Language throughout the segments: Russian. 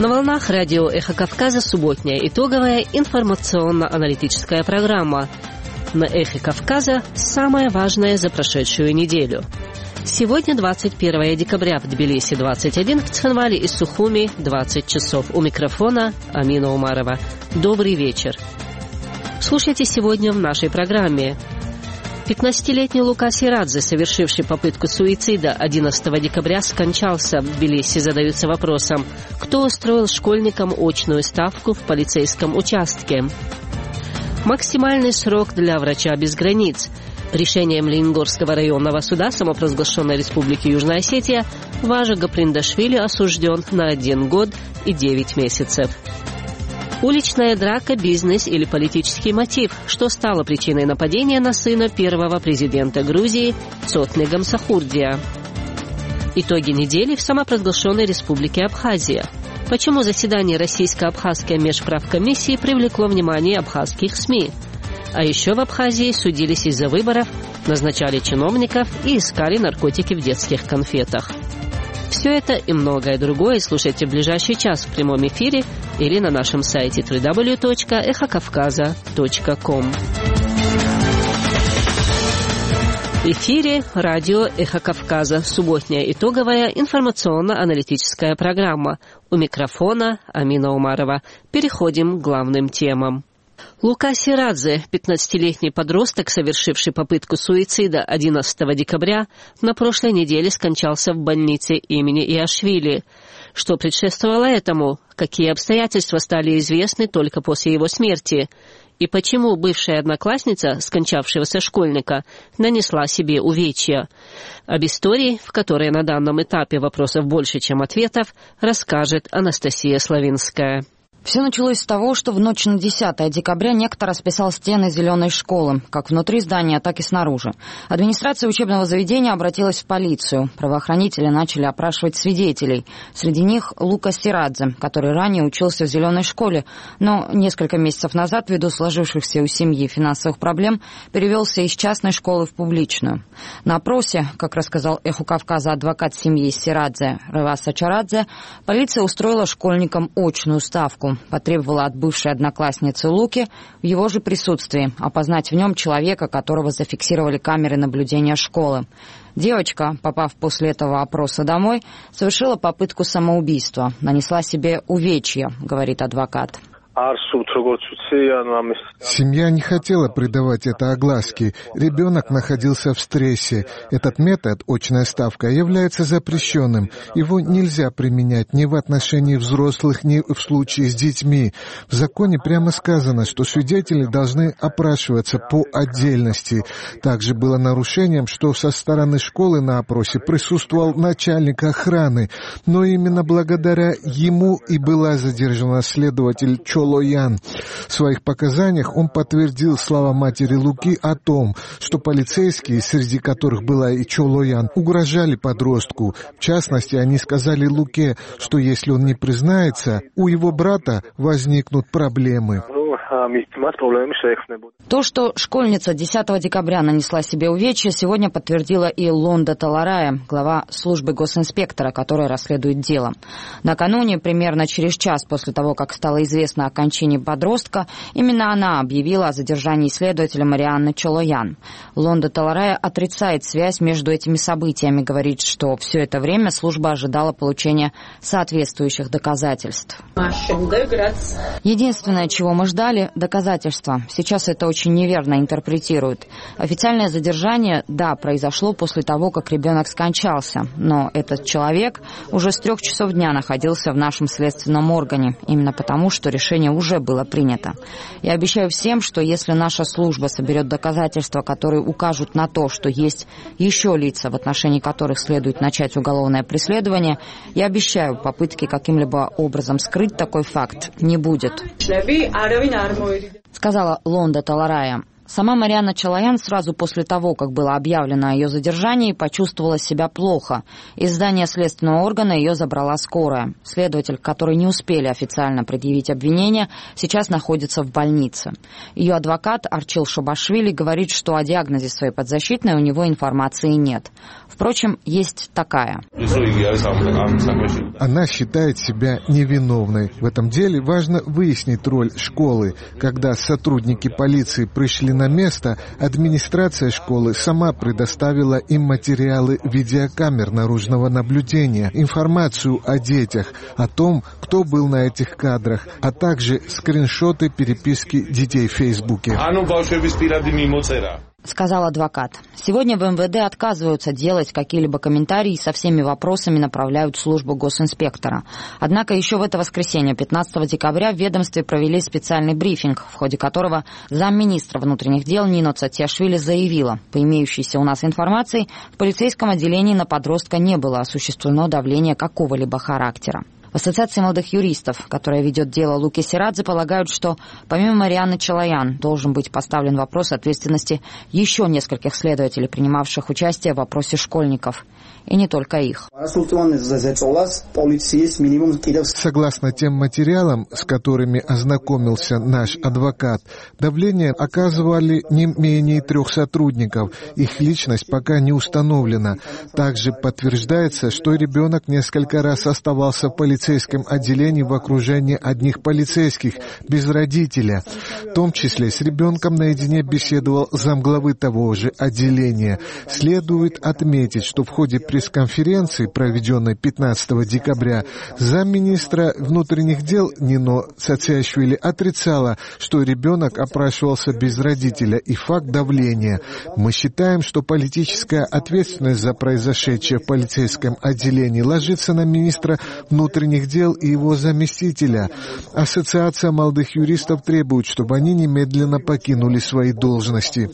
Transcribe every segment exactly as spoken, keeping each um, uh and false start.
На волнах радио «Эхо Кавказа» субботняя итоговая информационно-аналитическая программа. На «Эхе Кавказа» самое важное за прошедшую неделю. Сегодня двадцать первое декабря, в Тбилиси двадцать один, в Цхинвале и Сухуми двадцать часов. У микрофона Амина Умарова. Добрый вечер. Слушайте сегодня в нашей программе. пятнадцатилетний Лука Сирадзе, совершивший попытку суицида одиннадцатого декабря, скончался в Тбилиси. Задаются вопросом, кто устроил школьникам очную ставку в полицейском участке. Максимальный срок для врача без границ. Решением Лениногорского районного суда самопровозглашенной Республики Южная Осетия Важа Гаприндашвили осужден на один год и девять месяцев. Уличная драка, бизнес или политический мотив, что стало причиной нападения на сына первого президента Грузии Цотны Гамсахурдия. Итоги недели в самопровозглашенной Республике Абхазия. Почему заседание Российско-Абхазской межправкомиссии привлекло внимание абхазских СМИ? А еще в Абхазии судились из-за выборов, назначали чиновников и искали наркотики в детских конфетах. Все это и многое другое слушайте в ближайший час в прямом эфире или на нашем сайте дабл ю дабл ю дабл ю точка эхо кавказа точка ком. В эфире радио «Эхо Кавказа», субботняя итоговая информационно-аналитическая программа. У микрофона Амина Умарова. Переходим к главным темам. Лука Сирадзе, пятнадцатилетний подросток, совершивший попытку суицида одиннадцатого декабря, на прошлой неделе скончался в больнице имени Иашвили. Что предшествовало этому? Какие обстоятельства стали известны только после его смерти? И почему бывшая одноклассница скончавшегося школьника нанесла себе увечья? Об истории, в которой на данном этапе вопросов больше, чем ответов, расскажет Анастасия Славинская. Все началось с того, что в ночь на десятое декабря некто расписал стены зеленой школы, как внутри здания, так и снаружи. Администрация учебного заведения обратилась в полицию. Правоохранители начали опрашивать свидетелей. Среди них Лука Сирадзе, который ранее учился в зеленой школе, но несколько месяцев назад, ввиду сложившихся у семьи финансовых проблем, перевелся из частной школы в публичную. На опросе, как рассказал «Эху Кавказа» адвокат семьи Сирадзе Реваса Чарадзе, полиция устроила школьникам очную ставку. Потребовала от бывшей одноклассницы Луки в его же присутствии опознать в нем человека, которого зафиксировали камеры наблюдения школы. Девочка, попав после этого опроса домой, совершила попытку самоубийства, нанесла себе увечья, говорит адвокат. Семья не хотела придавать это огласке. Ребенок находился в стрессе. Этот метод, очная ставка, является запрещенным. Его нельзя применять ни в отношении взрослых, ни в случае с детьми. В законе прямо сказано, что свидетели должны опрашиваться по отдельности. Также было нарушением, что со стороны школы на опросе присутствовал начальник охраны. Но именно благодаря ему и была задержана следователь Чолоян. В своих показаниях он подтвердил слова матери Луки о том, что полицейские, среди которых была и Чолоян, угрожали подростку. В частности, они сказали Луке, что если он не признается, у его брата возникнут проблемы. То, что школьница десятого декабря нанесла себе увечья, сегодня подтвердила и Лонда Таларая, глава службы госинспектора, которая расследует дело. Накануне, примерно через час после того, как стало известно о кончине подростка, именно она объявила о задержании следователя Марианны Чолоян. Лонда Таларая отрицает связь между этими событиями, говорит, что все это время служба ожидала получения соответствующих доказательств. Единственное, чего мы ждали, доказательства. Сейчас это очень неверно интерпретируют. Официальное задержание, да, произошло после того, как ребенок скончался, но этот человек уже с трех часов дня находился в нашем следственном органе, именно потому, что решение уже было принято. Я обещаю всем, что если наша служба соберет доказательства, которые укажут на то, что есть еще лица, в отношении которых следует начать уголовное преследование, я обещаю, попытки каким-либо образом скрыть такой факт не будет, сказала Лонда Таларая. Сама Марианна Чалаян сразу после того, как было объявлено о ее задержании, почувствовала себя плохо. Из здания следственного органа ее забрала скорая. Следователь, который не успели официально предъявить обвинение, сейчас находится в больнице. Ее адвокат Арчил Шабашвили говорит, что о диагнозе своей подзащитной у него информации нет. Впрочем, есть такая. Она считает себя невиновной. В этом деле важно выяснить роль школы. Когда сотрудники полиции пришли на место, администрация школы сама предоставила им материалы видеокамер наружного наблюдения, информацию о детях, о том, кто был на этих кадрах, а также скриншоты переписки детей в Фейсбуке. Сказал адвокат. Сегодня в эм вэ дэ отказываются делать какие-либо комментарии и со всеми вопросами направляют в службу госинспектора. Однако еще в это воскресенье, пятнадцатого декабря, в ведомстве провели специальный брифинг, в ходе которого замминистра внутренних дел Нино Цатиашвили заявила: по имеющейся у нас информации, в полицейском отделении на подростка не было осуществлено давление какого-либо характера. В Ассоциации молодых юристов, которая ведет дело Луки Сирадзе, полагают, что помимо Марианны Чалаян должен быть поставлен вопрос ответственности еще нескольких следователей, принимавших участие в опросе школьников. И не только их. Согласно тем материалам, с которыми ознакомился наш адвокат, давление оказывали не менее трех сотрудников. Их личность пока не установлена. Также подтверждается, что ребенок несколько раз оставался в полицейском отделении в окружении одних полицейских, без родителя. В том числе с ребенком наедине беседовал замглавы того же отделения. Следует отметить, что в ходе пресс-конференции, проведенной пятнадцатого декабря, замминистра внутренних дел Нино Цатиашвили отрицала, что ребенок опрашивался без родителя, и факт давления. Мы считаем, что политическая ответственность за произошедшее в полицейском отделении ложится на министра внутренних дел и его заместителя. Ассоциация молодых юристов требует, чтобы они немедленно покинули свои должности.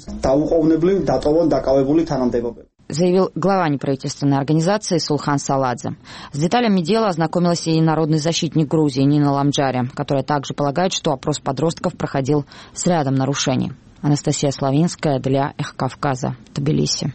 Заявил глава неправительственной организации Сулхан Саладзе. С деталями дела ознакомилась и народный защитник Грузии Нина Ламджаря, которая также полагает, что опрос подростков проходил с рядом нарушений. Анастасия Славинская для Эхо Кавказа, Тбилиси.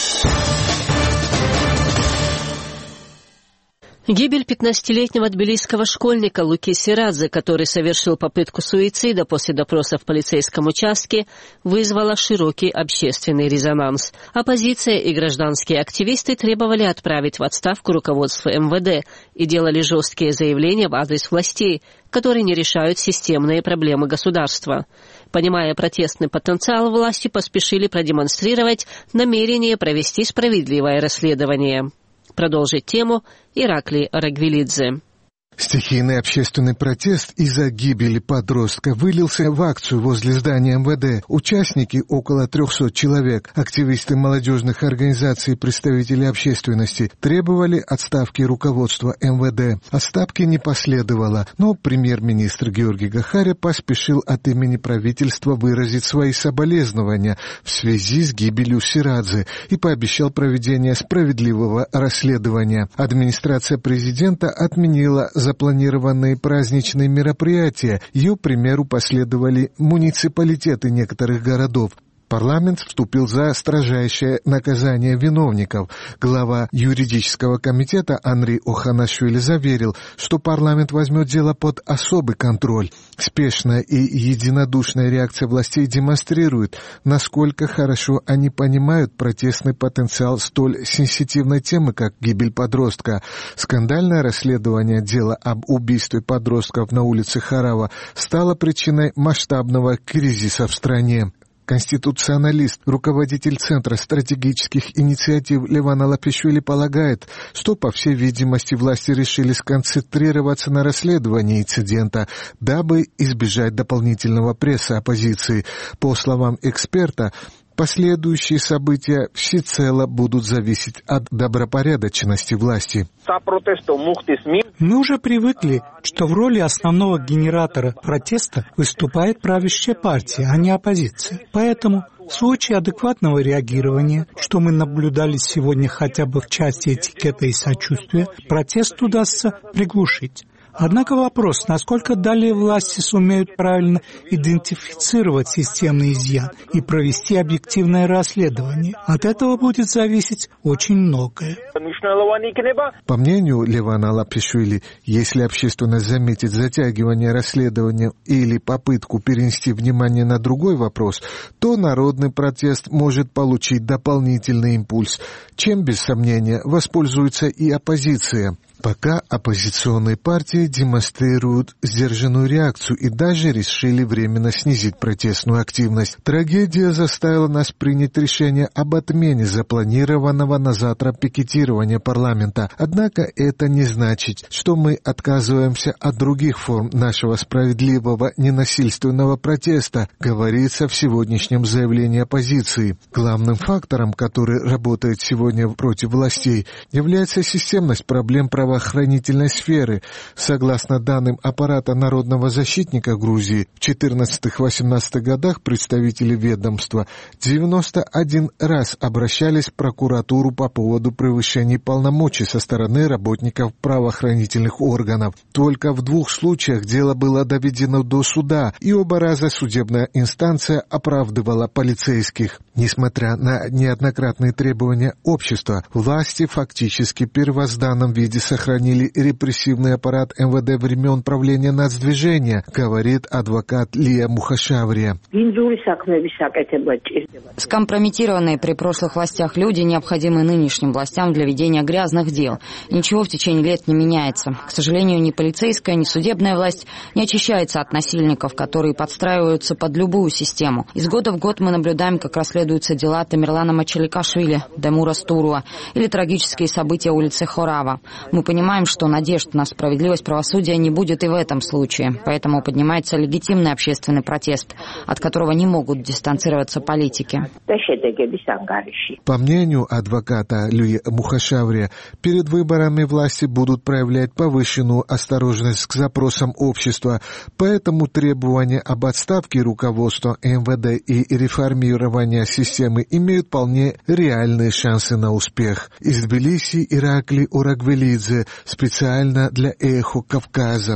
Гибель пятнадцатилетнего тбилисского школьника Луки Сирадзе, который совершил попытку суицида после допроса в полицейском участке, вызвала широкий общественный резонанс. Оппозиция и гражданские активисты требовали отправить в отставку руководство эм вэ дэ и делали жесткие заявления в адрес властей, которые не решают системные проблемы государства. Понимая протестный потенциал, власти поспешили продемонстрировать намерение провести справедливое расследование. Продолжит тему Ираклий Рагвелидзе. Стихийный общественный протест из-за гибели подростка вылился в акцию возле здания эм вэ дэ. Участники, около трехсот человек, активисты молодежных организаций и представители общественности, требовали отставки руководства эм вэ дэ. Отставки не последовало, но премьер-министр Георгий Гахаря поспешил от имени правительства выразить свои соболезнования в связи с гибелью Сирадзе и пообещал проведение справедливого расследования. Администрация президента отменила запланированные праздничные мероприятия. Ее примеру последовали муниципалитеты некоторых городов. Парламент вступил за строжайшее наказание виновников. Глава юридического комитета Анри Оханашвили заверил, что парламент возьмет дело под особый контроль. Спешная и единодушная реакция властей демонстрирует, насколько хорошо они понимают протестный потенциал столь сенситивной темы, как гибель подростка. Скандальное расследование дела об убийстве подростков на улице Харава стало причиной масштабного кризиса в стране. Конституционалист, руководитель Центра стратегических инициатив Леван Алапишвили полагает, что, по всей видимости, власти решили сконцентрироваться на расследовании инцидента, дабы избежать дополнительного пресса оппозиции. По словам эксперта, последующие события всецело будут зависеть от добропорядочности власти. Мы уже привыкли, что в роли основного генератора протеста выступает правящая партия, а не оппозиция. Поэтому в случае адекватного реагирования, что мы наблюдали сегодня хотя бы в части этикета и сочувствия, протест удастся приглушить. Однако вопрос, насколько далее власти сумеют правильно идентифицировать системный изъян и провести объективное расследование. От этого будет зависеть очень многое. По мнению Левана Лапишвили, если общественность заметит затягивание расследования или попытку перенести внимание на другой вопрос, то народный протест может получить дополнительный импульс, чем, без сомнения, воспользуется и оппозиция. Пока оппозиционные партии демонстрируют сдержанную реакцию и даже решили временно снизить протестную активность. Трагедия заставила нас принять решение об отмене запланированного на завтра пикетирования парламента. Однако это не значит, что мы отказываемся от других форм нашего справедливого ненасильственного протеста, говорится в сегодняшнем заявлении оппозиции. Главным фактором, который работает сегодня против властей, является системность проблем правоохранения правоохранительной сферы. Согласно данным аппарата Народного защитника Грузии, в четырнадцатых-восемнадцатых годах представители ведомства девяносто один раз обращались в прокуратуру по поводу превышения полномочий со стороны работников правоохранительных органов. Только в двух случаях дело было доведено до суда, и оба раза судебная инстанция оправдывала полицейских. Несмотря на неоднократные требования общества, власти фактически в первозданном виде сохранили репрессивный аппарат эм вэ дэ времен правления нацдвижения, говорит адвокат Лия Мухашаврия. Скомпрометированные при прошлых властях люди необходимы нынешним властям для ведения грязных дел. Ничего в течение лет не меняется. К сожалению, ни полицейская, ни судебная власть не очищается от насильников, которые подстраиваются под любую систему. Из года в год мы наблюдаем, как расследуются дела Тамерлана Мачаликашвили, Демура Стуруа или трагические события улицы Хорава. Мы понимаем, что надежд на справедливость правосудия не будет и в этом случае, поэтому поднимается легитимный общественный протест, от которого не могут дистанцироваться политики. По мнению адвоката Люи Мухашаврия, перед выборами власти будут проявлять повышенную осторожность к запросам общества, поэтому требования об отставке руководства эм вэ дэ и реформировании системы имеют вполне реальные шансы на успех. Из Тбилиси Иракли Урагвелидзе специально для «Эхо Кавказа».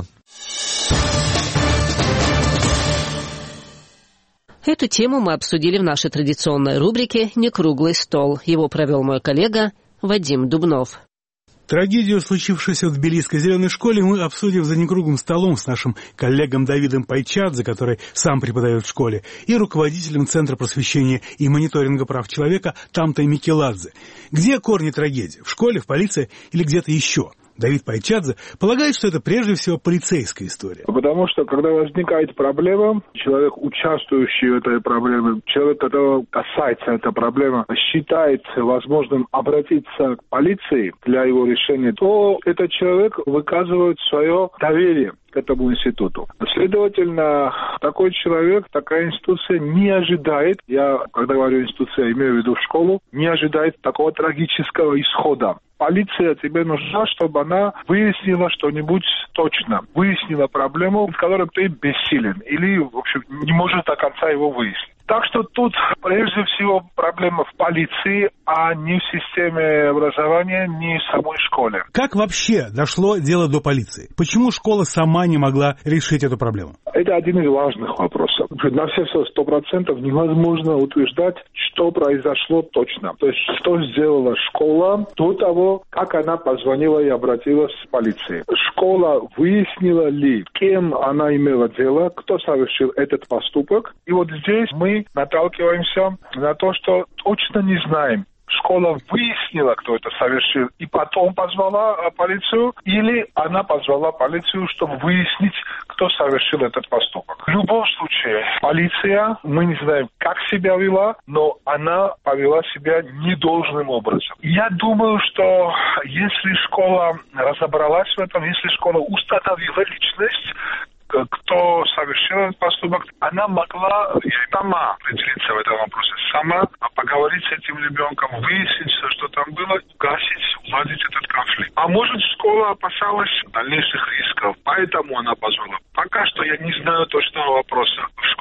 Эту тему мы обсудили в нашей традиционной рубрике «Не круглый стол». Его провел мой коллега Вадим Дубнов. Трагедию, случившуюся в тбилисской зеленой школе, мы обсудим за некруглым столом с нашим коллегом Давидом Пайчадзе, который сам преподает в школе, и руководителем Центра просвещения и мониторинга прав человека Тамтой Микеладзе. Где корни трагедии? В школе, в полиции или где-то еще? Давид Пайчадзе полагает, что это прежде всего полицейская история. Потому что, когда возникает проблема, человек, участвующий в этой проблеме, человек, которого касается эта проблема, считает возможным обратиться к полиции для его решения, то этот человек выказывает свое доверие к этому институту. Следовательно, такой человек, такая институция не ожидает, я, когда говорю институция, имею в виду школу, не ожидает такого трагического исхода. Полиция тебе нужна, чтобы она выяснила что-нибудь точно, выяснила проблему, в которой ты бессилен, или, в общем, не может до конца его выяснить. Так что тут, прежде всего, проблема в полиции, а не в системе образования, не в самой школе. Как вообще дошло дело до полиции? Почему школа сама не могла решить эту проблему? Это один из важных вопросов. На все сто процентов невозможно утверждать, что произошло точно. То есть, что сделала школа до того, как она позвонила и обратилась в полицию. Школа выяснила ли, кем она имела дело, кто совершил этот поступок. И вот здесь мы наталкиваемся на то, что точно не знаем. Школа выяснила, кто это совершил, и потом позвала полицию, или она позвала полицию, чтобы выяснить, кто совершил этот поступок. В любом случае, полиция, мы не знаем, как себя вела, но она повела себя недолжным образом. Я думаю, что если школа разобралась в этом, если школа установила личность, кто совершил этот поступок, она могла сама определиться в этом вопросе, сама поговорить с этим ребенком, выяснить, что там было, гасить, уладить этот конфликт. А может, школа опасалась дальнейших рисков, поэтому она позвала. Пока что я не знаю точного вопроса. В школе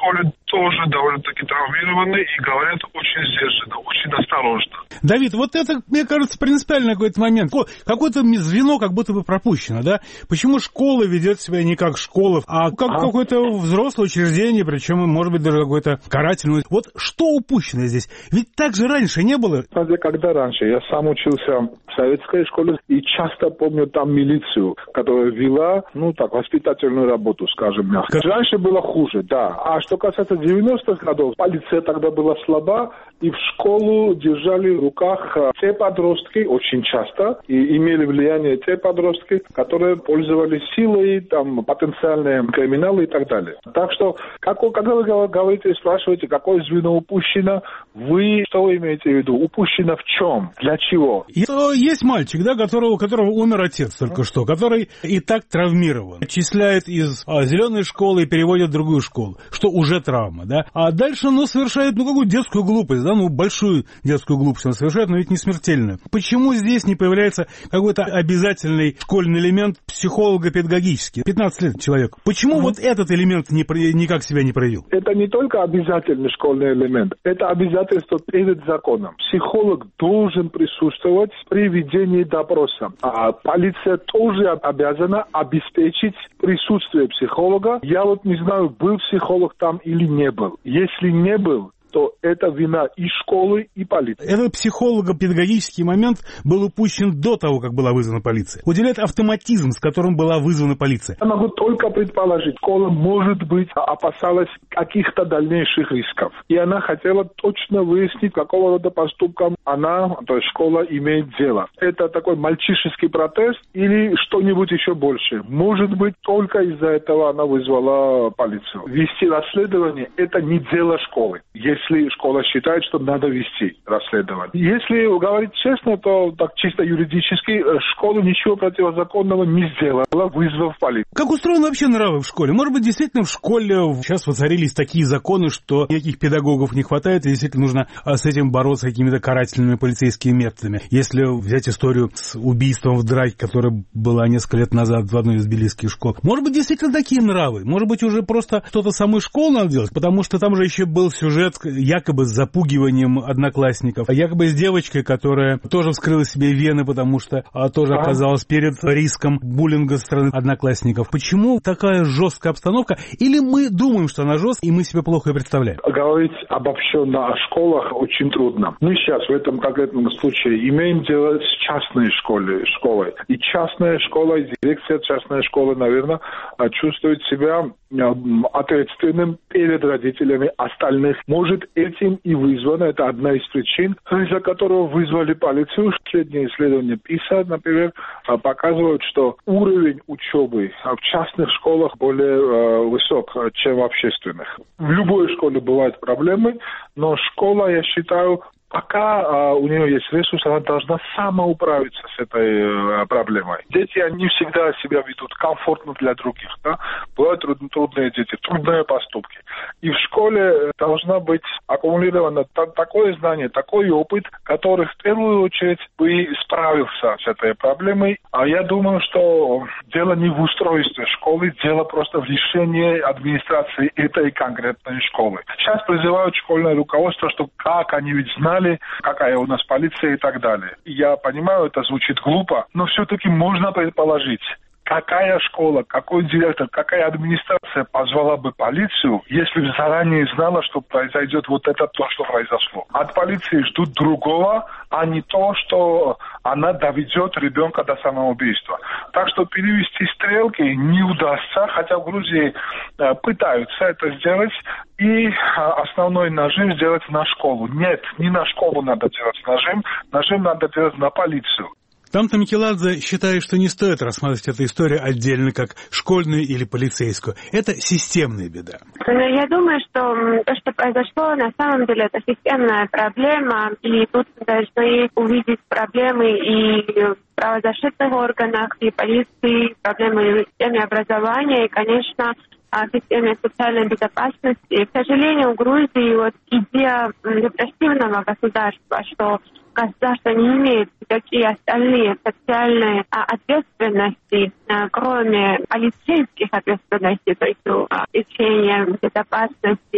тоже довольно-таки травмированы и говорят очень сдержанно, очень осторожно. Давид, вот это, мне кажется, принципиальный какой-то момент. Какое-то звено как будто бы пропущено, да? Почему школа ведет себя не как школа, а как а? какое-то взрослое учреждение, причем, может быть, даже какое-то карательное. Вот что упущено здесь? Ведь так же раньше не было. Когда раньше? Я сам учился в советской школе и часто помню там милицию, которая вела, ну так, воспитательную работу, скажем мягко. Раньше было хуже, да. А что касается девяностых годов, полиция тогда была слаба, и в школу держали в руках те подростки, очень часто, и имели влияние те подростки, которые пользовались силой, там, потенциальные криминалы и так далее. Так что, как, когда вы говорите, спрашиваете, какое звено упущено, вы что имеете в виду? Упущено в чем? Для чего? Есть мальчик, да, которого, у которого умер отец только что, который и так травмирован. Отчисляет из а, зеленой школы и переводит в другую школу, что уже травма, да. А дальше, ну, совершает, ну, какую детскую глупость, да, ну, большую детскую глупость он совершает, но ведь не смертельную. Почему здесь не появляется какой-то обязательный школьный элемент психолого-педагогический? пятнадцать лет человек. Почему mm-hmm. вот этот элемент не, никак себя не проявил? Это не только обязательный школьный элемент, это обязательство перед законом. Психолог должен присутствовать при ведении допроса. А полиция тоже обязана обеспечить присутствие психолога. Я вот не знаю, был психолог там или не был. Если не был, то это вина и школы, и полиции. Этот психолого-педагогический момент был упущен до того, как была вызвана полиция. Удивляет автоматизм, с которым была вызвана полиция. Я могу только предположить, школа, может быть, опасалась каких-то дальнейших рисков. И она хотела точно выяснить, какого рода поступком она, то есть школа, имеет дело. Это такой мальчишеский протест или что-нибудь еще больше. Может быть, только из-за этого она вызвала полицию. Вести расследование – это не дело школы. Если школа считает, что надо вести расследование. Если говорить честно, то так чисто юридически школа ничего противозаконного не сделала, вызвав полицию. Как устроены вообще нравы в школе? Может быть, действительно в школе сейчас воцарились такие законы, что никаких педагогов не хватает, и действительно нужно с этим бороться какими-то карательными полицейскими методами. Если взять историю с убийством в драке, которая была несколько лет назад в одной из тбилисских школ, может быть, действительно такие нравы? Может быть, уже просто что-то самой школы надо делать? Потому что там же еще был сюжет якобы с запугиванием одноклассников, а якобы с девочкой, которая тоже вскрыла себе вены, потому что а, тоже а? оказалась перед риском буллинга со стороны одноклассников. Почему такая жесткая обстановка? Или мы думаем, что она жесткая, и мы себе плохо ее представляем? Говорить обобщенно о школах очень трудно. Мы сейчас в этом конкретном случае имеем дело с частной школой. школой. И частная школа, и дирекция частной школы, наверное, чувствует себя ответственным перед родителями остальных. Может, этим и вызвано, это одна из причин, из-за которого вызвали полицию. Последние исследования ПИСА, например, показывают, что уровень учебы в частных школах более высок, чем в общественных. В любой школе бывают проблемы, но школа, я считаю, пока а, у нее есть ресурс, она должна сама управиться с этой а, проблемой. Дети, они всегда себя ведут комфортно для других. Да? Бывают труд, трудные дети, трудные поступки. И в школе должна быть аккумулировано та, такое знание, такой опыт, который в первую очередь бы справился с этой проблемой. А я думаю, что дело не в устройстве школы, дело просто в решении администрации этой конкретной школы. Сейчас призывают школьное руководство, что как они ведь знают, какая у нас полиция и так далее. Я понимаю, это звучит глупо, но все-таки можно предположить, какая школа, какой директор, какая администрация позвала бы полицию, если бы заранее знала, что произойдет вот это то, что произошло. От полиции ждут другого, а не то, что она доведет ребенка до самоубийства. Так что перевести стрелки не удастся, хотя в Грузии э, пытаются это сделать, и э, основной нажим сделать на школу. Нет, не на школу надо делать нажим, нажим надо делать на полицию. Там-то Микеладзе считает, что не стоит рассматривать эту историю отдельно, как школьную или полицейскую. Это системная беда. Я думаю, что то, что произошло, на самом деле это системная проблема, и тут должны увидеть проблемы и в правозащитных органах, и полиции, проблемы в системе образования, и, конечно, в системе социальной безопасности. К сожалению, в Грузии вот идея репрессивного государства, что государство не имеет никакие остальные социальные а, ответственности, а, кроме полицейских ответственностей, то есть обеспечения безопасности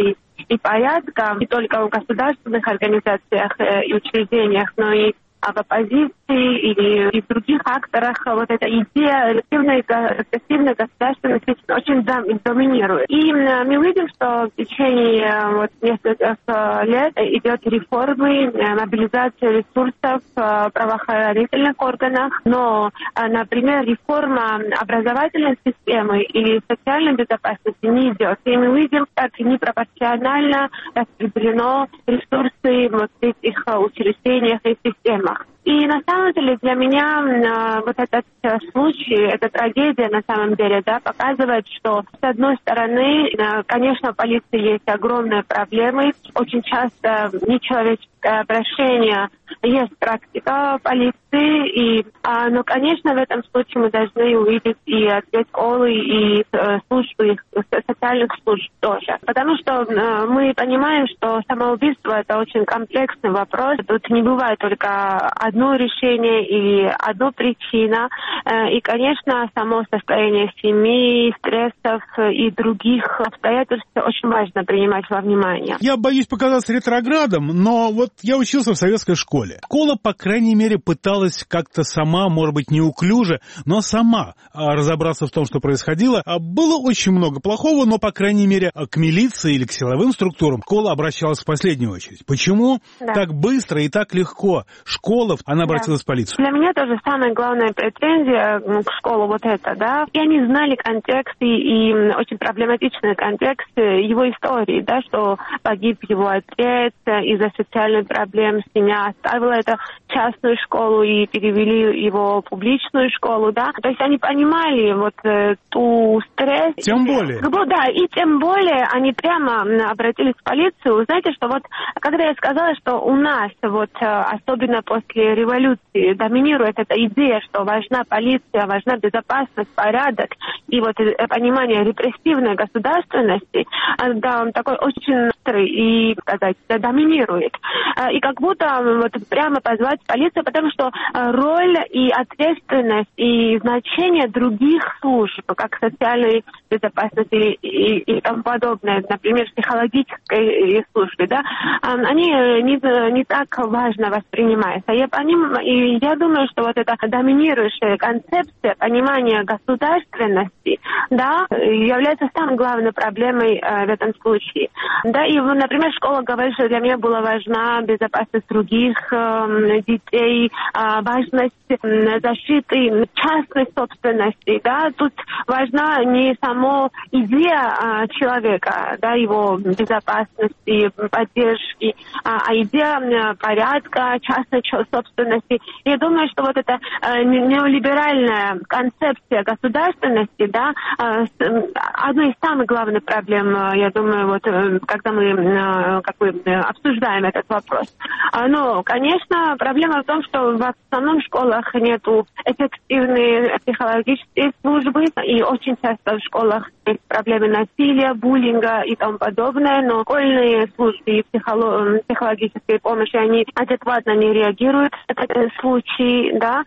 и порядка не только в государственных организациях и учреждениях, но и в оппозиции или и в других акторах вот эта идея репрессивной, репрессивной государственности очень доминирует. И мы видим, что в течение вот нескольких лет идет реформы, мобилизация ресурсов в правоохранительных органах, но, например, реформа образовательной системы или социальной безопасности не идет. И мы видим, как непропорционально распределено ресурсы вот в этих учреждениях и системах. И на самом деле для меня э, вот этот э, случай, эта трагедия на самом деле, да, показывает, что с одной стороны, э, конечно, в полиции есть огромные проблемы, очень часто нечеловеческое обращение, есть практика полиции, и, а, но, конечно, в этом случае мы должны увидеть и ответ школы, и э, службы, социальных служб тоже. Потому что э, мы понимаем, что самоубийство – это очень комплексный вопрос. Тут не бывает только одно решение или одна причина. Э, и, конечно, само состояние семьи, стрессов и других обстоятельств очень важно принимать во внимание. Я боюсь показаться ретроградом, но вот я учился в советской школе. Школа, по крайней мере, пыталась как-то сама, может быть, неуклюже, но сама разобраться в том, что происходило. Было очень много плохого, но, по крайней мере, к милиции или к силовым структурам школа обращалась в последнюю очередь. Почему да. так быстро и так легко школа, она обратилась да. в полицию? Для меня тоже самая главная претензия к школе вот это, да. И они знали контекст и, и очень проблематичный контекст его истории, да, что погиб его отец из-за социальных проблем, семья оставила это частную школу и перевели его в публичную школу, да. То есть они понимали вот э, ту стресс. Тем более. Да, и тем более они прямо обратились в полицию. Знаете, что вот когда я сказала, что у нас вот особенно после революции доминирует эта идея, что важна полиция, важна безопасность, порядок и вот понимание репрессивной государственности, да, он такой очень острый и, сказать, доминирует. И как будто вот прямо позвать полицию, потому что роль и ответственность и значение других служб, как социальной безопасности и, и тому подобное, например, психологической службы, да, они не, не так важно воспринимаются. Я, поним, и я думаю, что вот эта доминирующая концепция понимания государственности, да, является самой главной проблемой э, в этом случае. Да, и, например, школа говорит, что для меня была важна безопасность других э, детей, э, важность э, защиты частной собственности, да, тут важна не само идея э, человека, да, его безопасности, поддержки, а, а идея порядка, частной собственности. Я думаю, что вот эта э, неолиберальная концепция государственности, да, э, одна из самых главных проблем, э, я думаю, вот, э, когда мы э, как бы, обсуждаем этот вопрос. А, но, конечно, проблема в том, что в основном школах нету эффективной психологической службы, и очень часто в школах есть проблемы насилия, буллинга и тому подобное, но школьные службы и психолог, психологической помощи, они адекватно не реагируют на этот случай, да,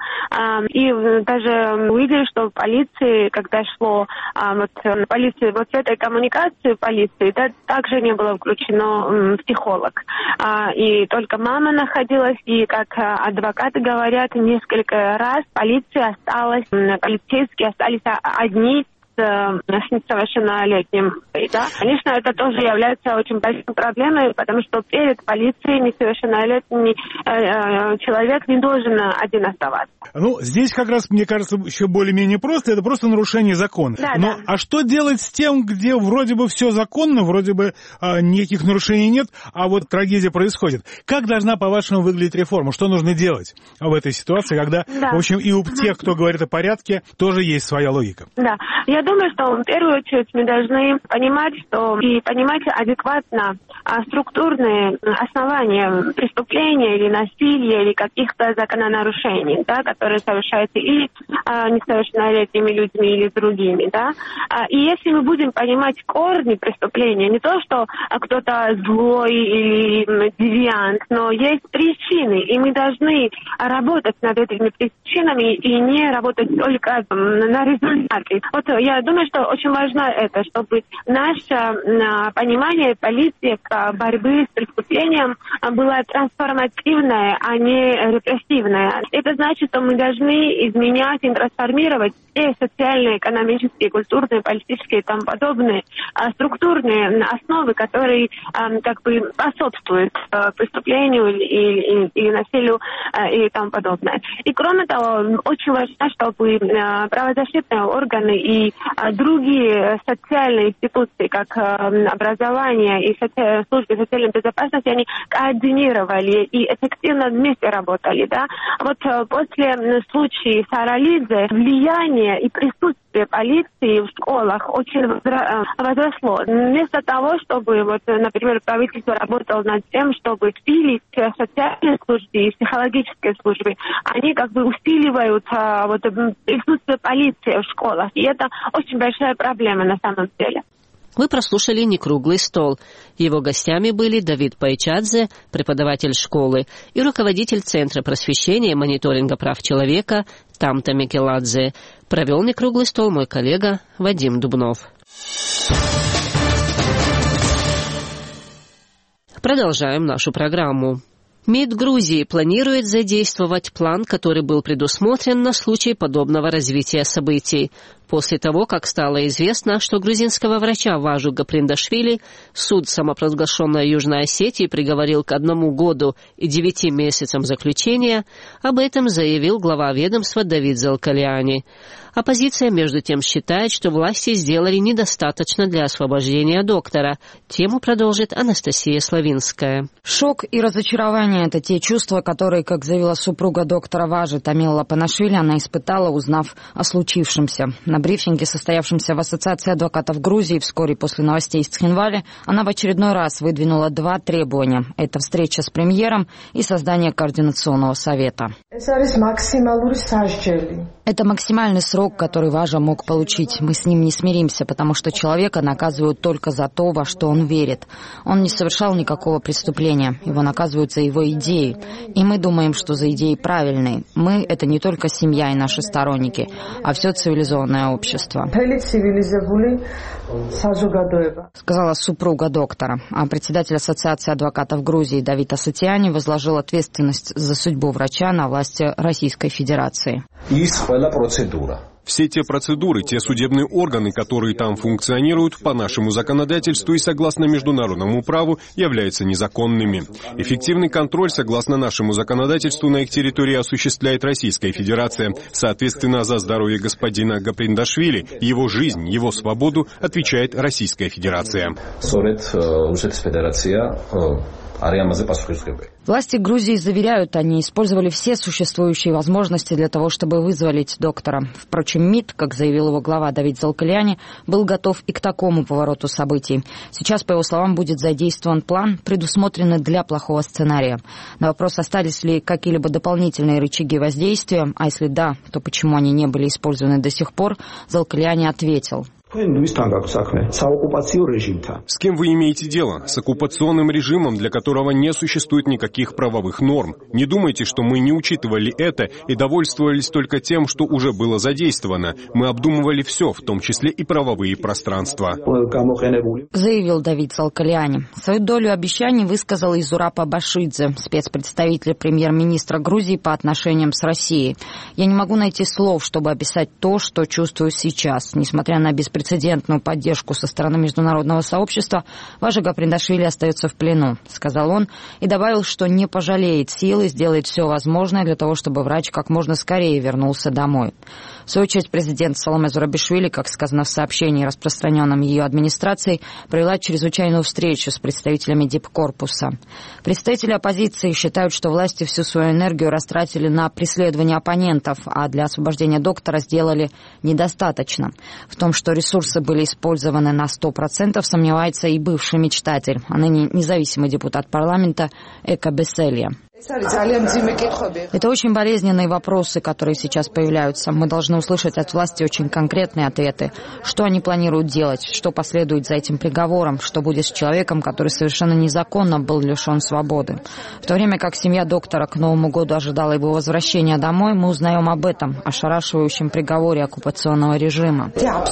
и даже увидели, что в полиции, когда шло вот, полиции, вот в этой коммуникации полиции, да, также не было включено психолог, и только мама находилась, и как адвокаты говорят, несколько раз полиция осталась, полицейские остались одни с несовершеннолетним. Да? Конечно, это тоже является очень большой проблемой, потому что перед полицией несовершеннолетний э, человек не должен один оставаться. Ну, здесь как раз, мне кажется, еще более-менее просто. Это просто нарушение закона. Да, Но да. А что делать с тем, где вроде бы все законно, вроде бы э, никаких нарушений нет, а вот трагедия происходит? Как должна, по-вашему, выглядеть реформа? Что нужно делать в этой ситуации, когда, да. в общем, и у тех, кто говорит о порядке, тоже есть своя логика? Да. Я думаю, что в первую очередь мы должны понимать, что и понимать адекватно а, структурные основания преступления или насилия или каких-то закононарушений, да, которые совершаются или а, несовершеннолетними людьми или другими, да. А, и если мы будем понимать корни преступления, не то, что а, кто-то злой или девиант, но есть причины, и мы должны работать над этими причинами и не работать только на результате. Вот я я думаю, что очень важно это, чтобы наше понимание политик борьбы с преступлением было трансформативное, а не репрессивное. Это значит, что мы должны изменять и трансформировать все социальные, экономические, культурные, политические и тому подобные структурные основы, которые как бы способствуют преступлению или, или, или насилию и тому подобное. И кроме того, очень важно, чтобы правозащитные органы и другие социальные институции, как образование и соци... службы социальной безопасности, они координировали и эффективно вместе работали. Да? Вот после случая Саралидзе влияние и присутствие полиции в школах очень возросло. Вместо того, чтобы, вот, например, правительство работало над тем, чтобы усилить социальные службы и психологические службы, они как бы усиливают а, вот, присутствие полиции в школах. И это очень большая проблема на самом деле. Вы прослушали «Некруглый стол». Его гостями были Давид Пайчадзе, преподаватель школы, и руководитель Центра просвещения и мониторинга прав человека Тамта Микеладзе. Провел «Некруглый стол» мой коллега Вадим Дубнов. Продолжаем нашу программу. МИД Грузии планирует задействовать план, который был предусмотрен на случай подобного развития событий. После того, как стало известно, что грузинского врача Важу Гаприндашвили суд самопровозглашенной Южной Осетии приговорил к одному году и девяти месяцам заключения, об этом заявил глава ведомства Давид Залкалиани. Оппозиция, между тем, считает, что власти сделали недостаточно для освобождения доктора. Тему продолжит Анастасия Славинская. Шок и разочарование – это те чувства, которые, как заявила супруга доктора Важи Тамила Панашвили, она испытала, узнав о случившемся. На брифинге, состоявшемся в Ассоциации адвокатов Грузии вскоре после новостей из Цхинвали, она в очередной раз выдвинула два требования. Это встреча с премьером и создание координационного совета. Это максимальный срок, который Важа мог получить. Мы с ним не смиримся, потому что человека наказывают только за то, во что он верит. Он не совершал никакого преступления. Его наказывают за его идеи. И мы думаем, что за идеи правильные. Мы — это не только семья и наши сторонники, а все цивилизованное общество. Сказала супруга доктора. А председатель Ассоциации адвокатов Грузии Давид Асатиани возложил ответственность за судьбу врача на власти Российской Федерации. Все те процедуры, те судебные органы, которые там функционируют, по нашему законодательству и согласно международному праву, являются незаконными. Эффективный контроль, согласно нашему законодательству, на их территории осуществляет Российская Федерация. Соответственно, за здоровье господина Гаприндашвили, его жизнь, его свободу отвечает Российская Федерация. Власти Грузии заверяют, они использовали все существующие возможности для того, чтобы вызволить доктора. Впрочем, МИД, как заявил его глава Давид Залкалиани, был готов и к такому повороту событий. Сейчас, по его словам, будет задействован план, предусмотренный для плохого сценария. На вопрос, остались ли какие-либо дополнительные рычаги воздействия, а если да, то почему они не были использованы до сих пор, Залкалиани ответил. С кем вы имеете дело? С оккупационным режимом, для которого не существует никаких правовых норм. Не думайте, что мы не учитывали это и довольствовались только тем, что уже было задействовано. Мы обдумывали все, в том числе и правовые пространства. Заявил Давид Залкалиани. Свою долю обещаний высказал и Зурапа Башидзе, спецпредставитель премьер-министра Грузии по отношениям с Россией. Я не могу найти слов, чтобы описать то, что чувствую сейчас. Несмотря на беспрецедентную беспрецедентную поддержку со стороны международного сообщества, Важа Гаприндашвили остается в плену, сказал он, и добавил, что не пожалеет сил и сделает все возможное для того, чтобы врач как можно скорее вернулся домой. В свою очередь, президент Саломе Зурабишвили, как сказано в сообщении, распространенном ее администрацией, провела чрезвычайную встречу с представителями дипкорпуса. Представители оппозиции считают, что власти всю свою энергию растратили на преследование оппонентов, а для освобождения доктора сделали недостаточно. В том, что ресурсы были использованы на сто процентов, сомневается и бывший мечтатель, а ныне независимый депутат парламента Эка Беселья. Это очень болезненные вопросы, которые сейчас появляются. Мы должны услышать от власти очень конкретные ответы. Что они планируют делать, что последует за этим приговором, что будет с человеком, который совершенно незаконно был лишен свободы. В то время как семья доктора к Новому году ожидала его возвращения домой, мы узнаем об этом, ошарашивающем приговоре оккупационного режима.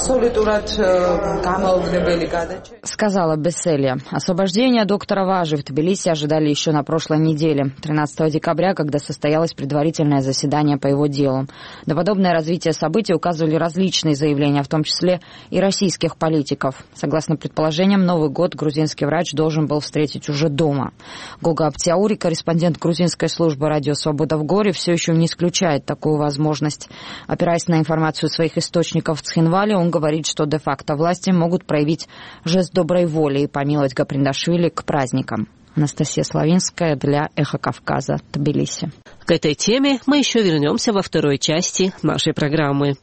Сказала Бесселия. Освобождение доктора Важи в Тбилиси ожидали еще на прошлой неделе, тринадцатого декабря, когда состоялось предварительное заседание по его делу. На подобное развитие событий указывали различные заявления, в том числе и российских политиков. Согласно предположениям, Новый год грузинский врач должен был встретить уже дома. Гога Аптиаури, корреспондент грузинской службы «Радио Свобода» в Горе, все еще не исключает такую возможность. Опираясь на информацию своих источников в Цхинвале, он говорит, что де-факто власти могут проявить жест доброй воли и помиловать Гаприндашвили к праздникам. Анастасия Славинская для «Эхо Кавказа», Тбилиси. К этой теме мы еще вернемся во второй части нашей программы.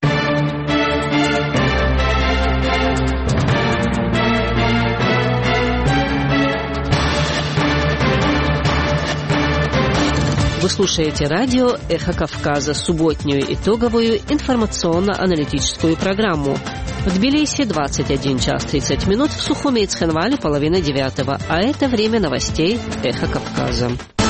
Вы слушаете радио «Эхо Кавказа», субботнюю итоговую информационно-аналитическую программу. В Тбилиси двадцать один час тридцать минут, в Сухуми и Цхинвале половина девятого, а это время новостей «Эхо Кавказа».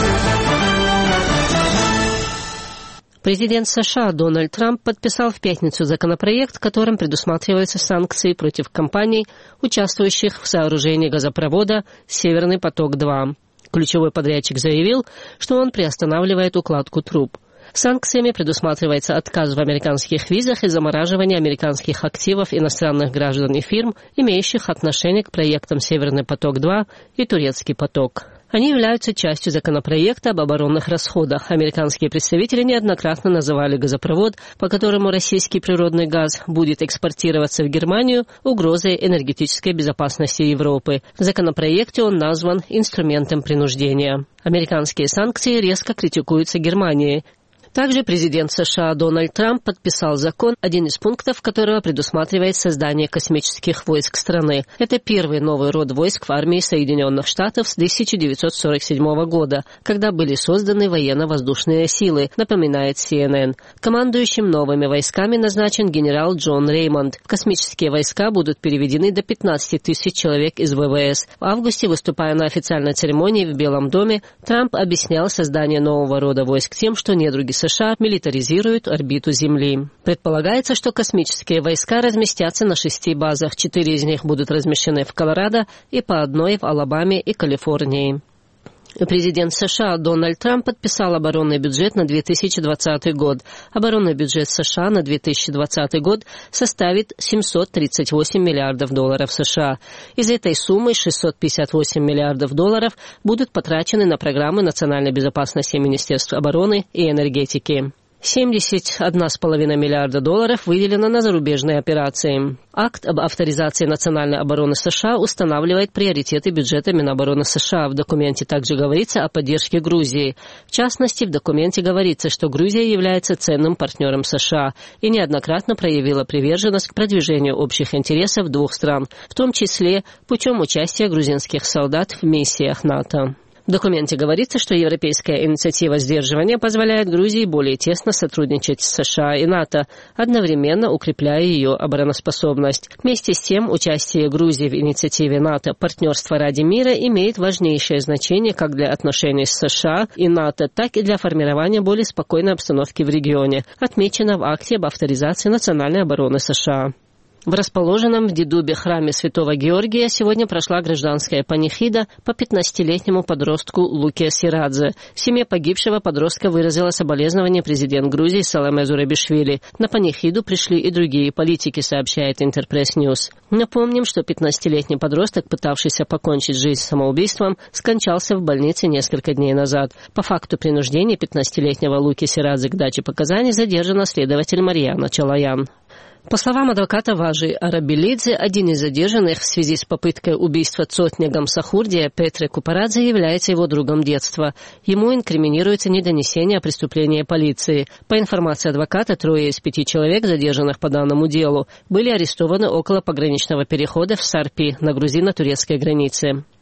Президент США Дональд Трамп подписал в пятницу законопроект, которым предусматриваются санкции против компаний, участвующих в сооружении газопровода «Северный поток-два». Ключевой подрядчик заявил, что он приостанавливает укладку труб. Санкциями предусматривается отказ в американских визах и замораживание американских активов иностранных граждан и фирм, имеющих отношение к проектам «Северный поток-два» и «Турецкий поток». Они являются частью законопроекта об оборонных расходах. Американские представители неоднократно называли газопровод, по которому российский природный газ будет экспортироваться в Германию, угрозой энергетической безопасности Европы. В законопроекте он назван инструментом принуждения. Американские санкции резко критикуются Германией. Также президент США Дональд Трамп подписал закон, один из пунктов которого предусматривает создание космических войск страны. Это первый новый род войск в армии Соединенных Штатов с тысяча девятьсот сорок седьмого года, когда были созданы военно-воздушные силы, напоминает си эн эн. Командующим новыми войсками назначен генерал Джон Реймонд. Космические войска будут переведены до пятнадцати тысяч человек из вэ вэ эс. В августе, выступая на официальной церемонии в Белом доме, Трамп объяснял создание нового рода войск тем, что недруги США милитаризируют орбиту Земли. Предполагается, что космические войска разместятся на шести базах. Четыре из них будут размещены в Колорадо и по одной в Алабаме и Калифорнии. Президент США Дональд Трамп подписал оборонный бюджет на две тысячи двадцатый год. Оборонный бюджет США на две тысячи двадцатый год составит семьсот тридцать восемь миллиардов долларов США. Из этой суммы шестьсот пятьдесят восемь миллиардов долларов будут потрачены на программы национальной безопасности Министерства обороны и энергетики. семьдесят один целых пять десятых миллиарда долларов выделено на зарубежные операции. Акт об авторизации национальной обороны США устанавливает приоритеты бюджета Минобороны США. В документе также говорится о поддержке Грузии. В частности, в документе говорится, что Грузия является ценным партнером США и неоднократно проявила приверженность к продвижению общих интересов двух стран, в том числе путем участия грузинских солдат в миссиях НАТО. В документе говорится, что европейская инициатива сдерживания позволяет Грузии более тесно сотрудничать с США и НАТО, одновременно укрепляя ее обороноспособность. Вместе с тем, участие Грузии в инициативе НАТО «Партнерство ради мира» имеет важнейшее значение как для отношений с США и НАТО, так и для формирования более спокойной обстановки в регионе, отмечено в акте об авторизации национальной обороны США. В расположенном в Дедубе храме Святого Георгия сегодня прошла гражданская панихида по пятнадцатилетнему подростку Луке Сирадзе. В семье погибшего подростка выразила соболезнование президент Грузии Саламе Зурабишвили. На панихиду пришли и другие политики, сообщает Интерпресс Ньюс. Напомним, что пятнадцатилетний подросток, пытавшийся покончить жизнь самоубийством, скончался в больнице несколько дней назад. По факту принуждения пятнадцатилетнего Луки Сирадзе к даче показаний задержана следователь Марьяна Чалаян. По словам адвоката Важи Арабелидзе, один из задержанных в связи с попыткой убийства Цотня Гамсахурдия Петре Купарадзе является его другом детства. Ему инкриминируется недонесение о преступлении полиции. По информации адвоката, трое из пяти человек, задержанных по данному делу, были арестованы около пограничного перехода в Сарпи на грузино-турецкой границе.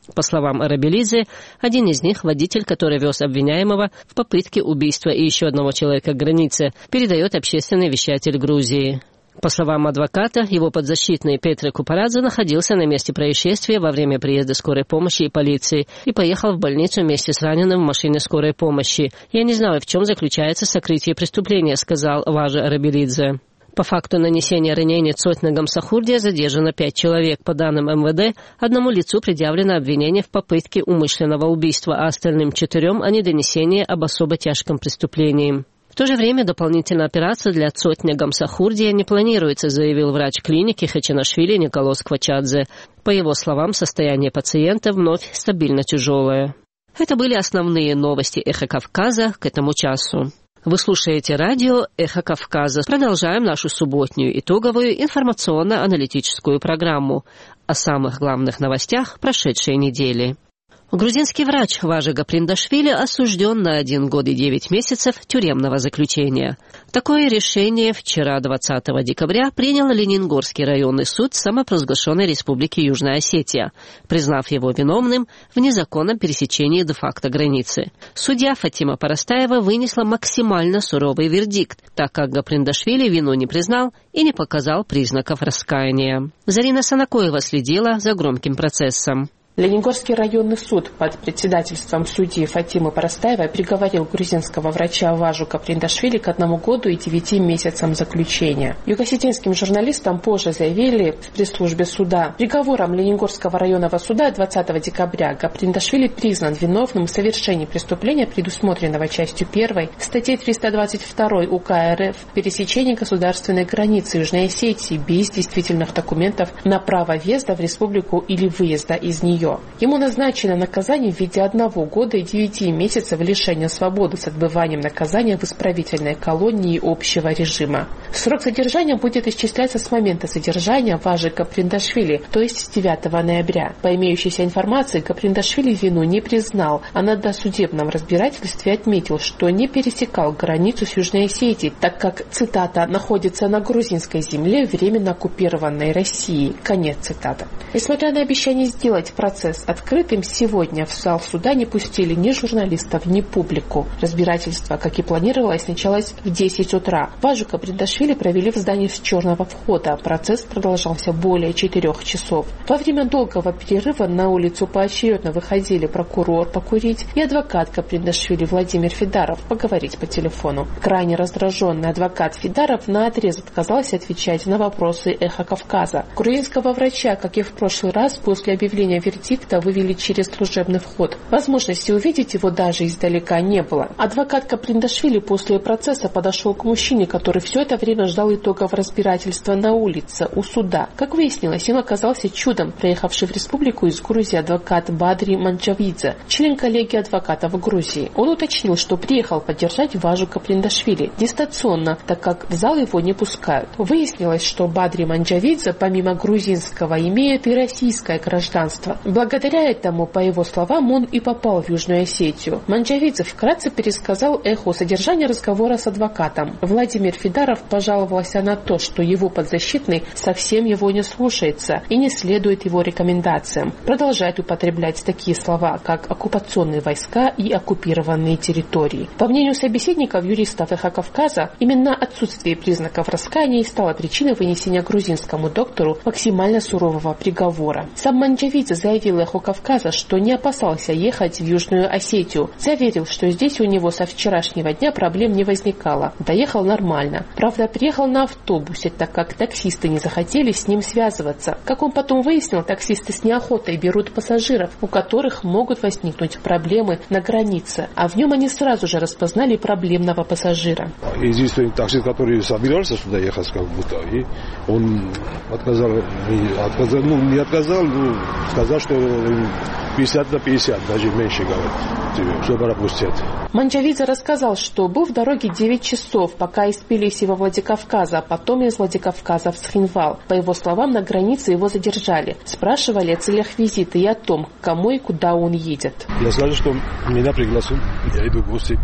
По словам Арабелидзе, один из них, водитель, который вез обвиняемого в попытке убийства и еще одного человека к границе, передает общественный вещатель Грузии. По словам адвоката, его подзащитный Петре Купарадзе находился на месте происшествия во время приезда скорой помощи и полиции и поехал в больницу вместе с раненым в машине скорой помощи. «Я не знаю, в чем заключается сокрытие преступления», — сказал Важа Арабелидзе. По факту нанесения ранений Цотня Гамсахурдия задержано пять человек. По данным эм вэ дэ, одному лицу предъявлено обвинение в попытке умышленного убийства, а остальным четырем о недонесении об особо тяжком преступлении. В то же время дополнительная операция для Цотня Гамсахурдия не планируется, заявил врач клиники Хачанашвили Николос Квачадзе. По его словам, состояние пациента вновь стабильно тяжелое. Это были основные новости «Эхо Кавказа» к этому часу. Вы слушаете радио «Эхо Кавказа». Продолжаем нашу субботнюю итоговую информационно-аналитическую программу о самых главных новостях прошедшей недели. Грузинский врач Важа Гаприндашвили осужден на один год и девять месяцев тюремного заключения. Такое решение вчера, двадцатого декабря, принял Лениногорский районный суд самопровозглашенной Республики Южная Осетия, признав его виновным в незаконном пересечении де-факто границы. Судья Фатима Парастаева вынесла максимально суровый вердикт, так как Гаприндашвили вину не признал и не показал признаков раскаяния. Зарина Санакоева следила за громким процессом. Лениногорский районный суд под председательством судьи Фатимы Парастаевой приговорил грузинского врача Важу Гаприндашвили к одному году и девяти месяцам заключения. Югосетинским журналистам позже заявили в пресс-службе суда: приговором Лениногорского районного суда двадцатого декабря Гаприндашвили признан виновным в совершении преступления, предусмотренного частью первой статьи триста двадцать два УК РФ в пересечении государственной границы Южной Осетии без действительных документов на право въезда в республику или выезда из нее. Ему назначено наказание в виде одного года и девяти месяцев лишения свободы с отбыванием наказания в исправительной колонии общего режима. Срок содержания будет исчисляться с момента содержания Важи Гаприндашвили, то есть с девятого ноября. По имеющейся информации, Гаприндашвили вину не признал, а на досудебном разбирательстве отметил, что не пересекал границу с Южной Осетией, так как, цитата, «находится на грузинской земле, временно оккупированной Россией». Конец цитаты. Несмотря на обещание сделать процесс открытым, сегодня в зал суда не пустили ни журналистов, ни публику. Разбирательство, как и планировалось, началось в десять утра. Важу Гаприндашвили провели в здании с черного входа. Процесс продолжался более четырех часов. Во время долгого перерыва на улицу поочередно выходили прокурор покурить и адвокат Гаприндашвили Владимир Фидаров поговорить по телефону. Крайне раздраженный адвокат Фидаров наотрез отказался отвечать на вопросы «Эхо Кавказа». Грузинского врача, как и в прошлый раз, после объявления вердикта вывели через служебный вход. Возможности увидеть его даже издалека не было. Адвокат Гаприндашвили после процесса подошел к мужчине, который все это время ждал итогов разбирательства на улице, у суда. Как выяснилось, им оказался чудом приехавший в республику из Грузии адвокат Бадри Манджавидзе, член коллегии адвокатов в Грузии. Он уточнил, что приехал поддержать Важу Гаприндашвили дистанционно, так как в зал его не пускают. Выяснилось, что Бадри Манджавидзе, помимо грузинского, имеет и российское гражданство. Благодаря этому, по его словам, он и попал в Южную Осетию. Манджавидзе вкратце пересказал «Эху» содержание разговора с адвокатом. Владимир Фидаров пожаловался на то, что его подзащитный совсем его не слушается и не следует его рекомендациям. Продолжает употреблять такие слова, как оккупационные войска и оккупированные территории. По мнению собеседников, юристов «Эхо Кавказа», именно отсутствие признаков раскаяния стало причиной вынесения грузинскому доктору максимально сурового приговора. Сам Манджавидзе заявил «Эхо Кавказа», что не опасался ехать в Южную Осетию. Заверил, что здесь у него со вчерашнего дня проблем не возникало. Доехал нормально. Правда, приехал на автобусе, так как таксисты не захотели с ним связываться. Как он потом выяснил, таксисты с неохотой берут пассажиров, у которых могут возникнуть проблемы на границе. А в нем они сразу же распознали проблемного пассажира. Единственный таксист, который собирался сюда ехать, как будто, и он отказал, отказал ну, не отказал, ну, сказал, что пятьдесят на пятьдесят, даже меньше, говорит, чтобы пропустить. Манджавидзе рассказал, что был в дороге девять часов, пока из Тбилиси во Владикавказа, а потом из Владикавказа в Цхинвал. По его словам, на границе его задержали. Спрашивали о целях визита и о том, к кому и куда он едет. Я сказал, что меня пригласил, я иду в гости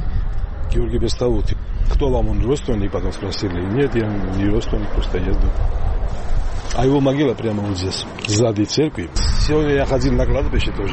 к Георгию Бестову. Кто вам, он родственник? Потом спросили. Нет, я не родственник, просто еду. А его могила прямо вот здесь, сзади церкви. Сегодня я ходил на кладбище тоже.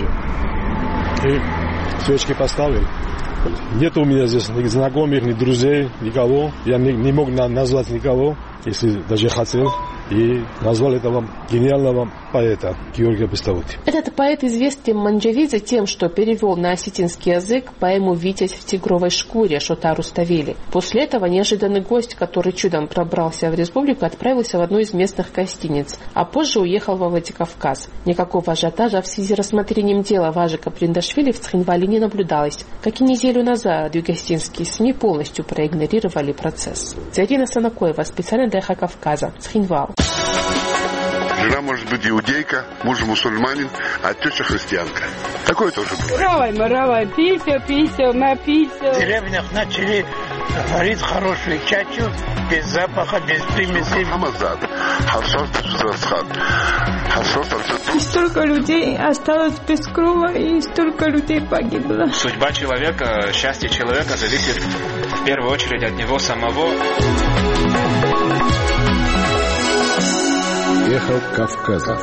И свечки поставил. Нет у меня здесь ни знакомых, ни друзей, никого. Я не, не мог на, назвать никого, если даже хотел. И назвал этого гениального поэта Георгия Бестолуки. Этот поэт известен Манджавидзе тем, что перевел на осетинский язык поэму «Витязь в тигровой шкуре» Шота Руставели. После этого неожиданный гость, который чудом пробрался в республику, отправился в одну из местных гостиниц, а позже уехал во Владикавказ. Никакого ажиотажа в связи с рассмотрением дела Важика Приндашвили в Цхинвале не наблюдалось, как и неделю назад югостинские СМИ полностью проигнорировали процесс. Зарина Санакоева, специально для Эхо Кавказа, Цхинвал. Жена может быть иудейка, муж мусульманин, а теща христианка. Такое тоже бывает. Равай, маравай, пися, пися, напися. В деревнях начали варить хорошую чачу, без запаха, без примесей. Хамазад, хасос, хасос, И столько людей осталось без крова, и столько людей погибло. Судьба человека, счастье человека зависит в первую очередь от него самого. Эхо Кавказа.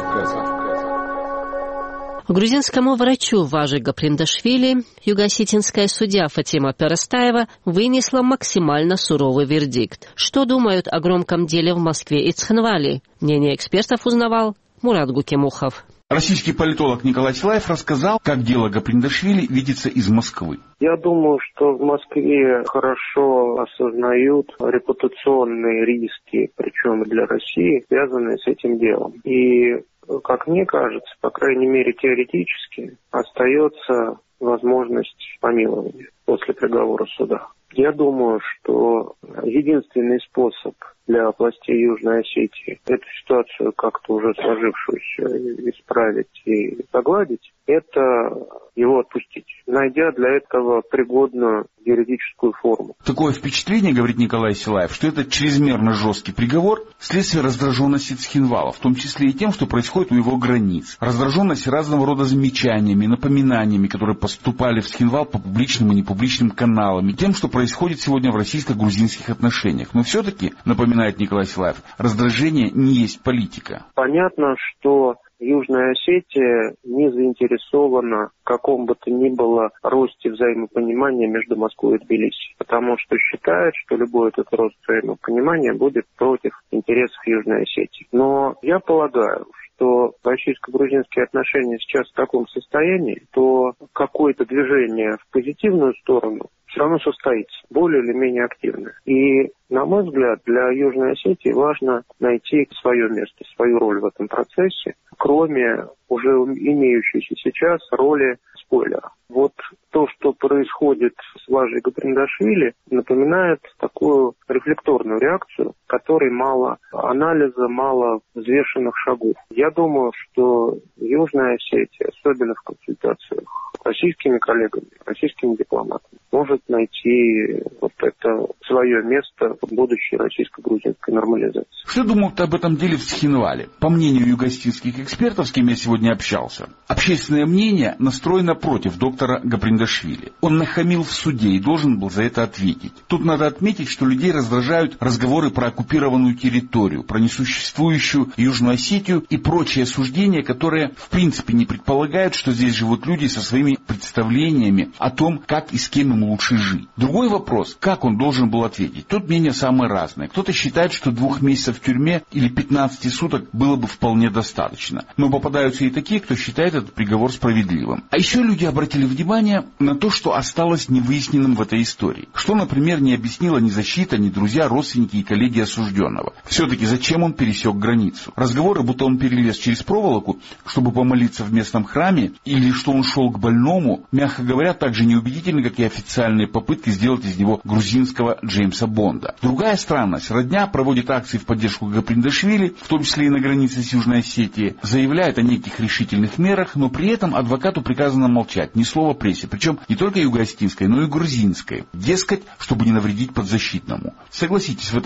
Грузинскому врачу Важига Приндашвили юго-осетинская судья Фатима Перестаева вынесла максимально суровый вердикт. Что думают о громком деле в Москве и Цхинвале? Мнение экспертов узнавал Мурат Гукимухов. Российский политолог Николай Силаев рассказал, как дело Гаприндашвили видится из Москвы. Я думаю, что в Москве хорошо осознают репутационные риски, причем для России, связанные с этим делом. И, как мне кажется, по крайней мере теоретически, остается возможность помилования после приговора суда. Я думаю, что единственный способ для властей Южной Осетии эту ситуацию как-то уже сложившуюся исправить и загладить, это его отпустить, найдя для этого пригодную юридическую форму. Такое впечатление, говорит Николай Силаев, что это чрезмерно жесткий приговор вследствие раздраженности Цхинвала, в том числе и тем, что происходит у его границ. Раздраженность разного рода замечаниями, напоминаниями, которые поступали в Цхинвал по публичным и непубличным каналам, и тем, что происходит сегодня в российско-грузинских отношениях. Но все-таки, напоминает Николай Силаев, раздражение не есть политика. Понятно, что Южная Осетия не заинтересована в каком бы то ни было росте взаимопонимания между Москвой и Тбилиси, потому что считает, что любой этот рост взаимопонимания будет против интересов Южной Осетии. Но я полагаю, что российско-грузинские отношения сейчас в таком состоянии, то какое-то движение в позитивную сторону все равно состоится, более или менее активное. И, на мой взгляд, для Южной Осетии важно найти свое место, свою роль в этом процессе, кроме уже имеющейся сейчас роли спойлера. Вот то, что происходит с Важей Гаприндашвили, напоминает такую рефлекторную реакцию, которой мало анализа, мало взвешенных шагов. Я думаю, что Южная Осетия, особенно в консультациях с российскими коллегами, российскими дипломатами, может найти вот это свое место в будущей российско-грузинской нормализации. Что думают об этом деле в Цхинвале? По мнению югостинских экспертов, с кем я сегодня общался, общественное мнение настроено против доктора Гаприндашвили. Он нахамил в суде и должен был за это ответить. Тут надо отметить, что людей раздражают разговоры про оккупированную территорию, про несуществующую Южную Осетию и прочие суждения, которые в принципе не предполагают, что здесь живут люди со своими представлениями о том, как и с кем им лучше жить. Другой вопрос, как он должен был ответить. Тут мнения самые разные. Кто-то считает, что двух месяцев в тюрьме или пятнадцати суток было бы вполне достаточно. Но попадаются и такие, кто считает этот приговор справедливым. А еще люди обратили внимание на то, что осталось невыясненным в этой истории. Что, например, не объяснила ни защита, ни друзья, родственники и коллеги осужденного. Все-таки зачем он пересек границу? Разговоры, будто он перелез через проволоку, чтобы помолиться в местном храме, или что он шел к больному, мягко говоря, так же неубедительны, как и официальные попытки сделать из него грузинского Джеймса Бонда. Другая странность. Родня проводит акции в поддержку Гаприндашвили, в том числе и на границе с Южной Осетией, заявляет о неких решительных мерах, но при этом адвокату приказано молчать, ни слова прессе, причем не только юго-осетинской, но и грузинской. Дескать, чтобы не навредить подзащитному. Согласитесь, в этом нет логики.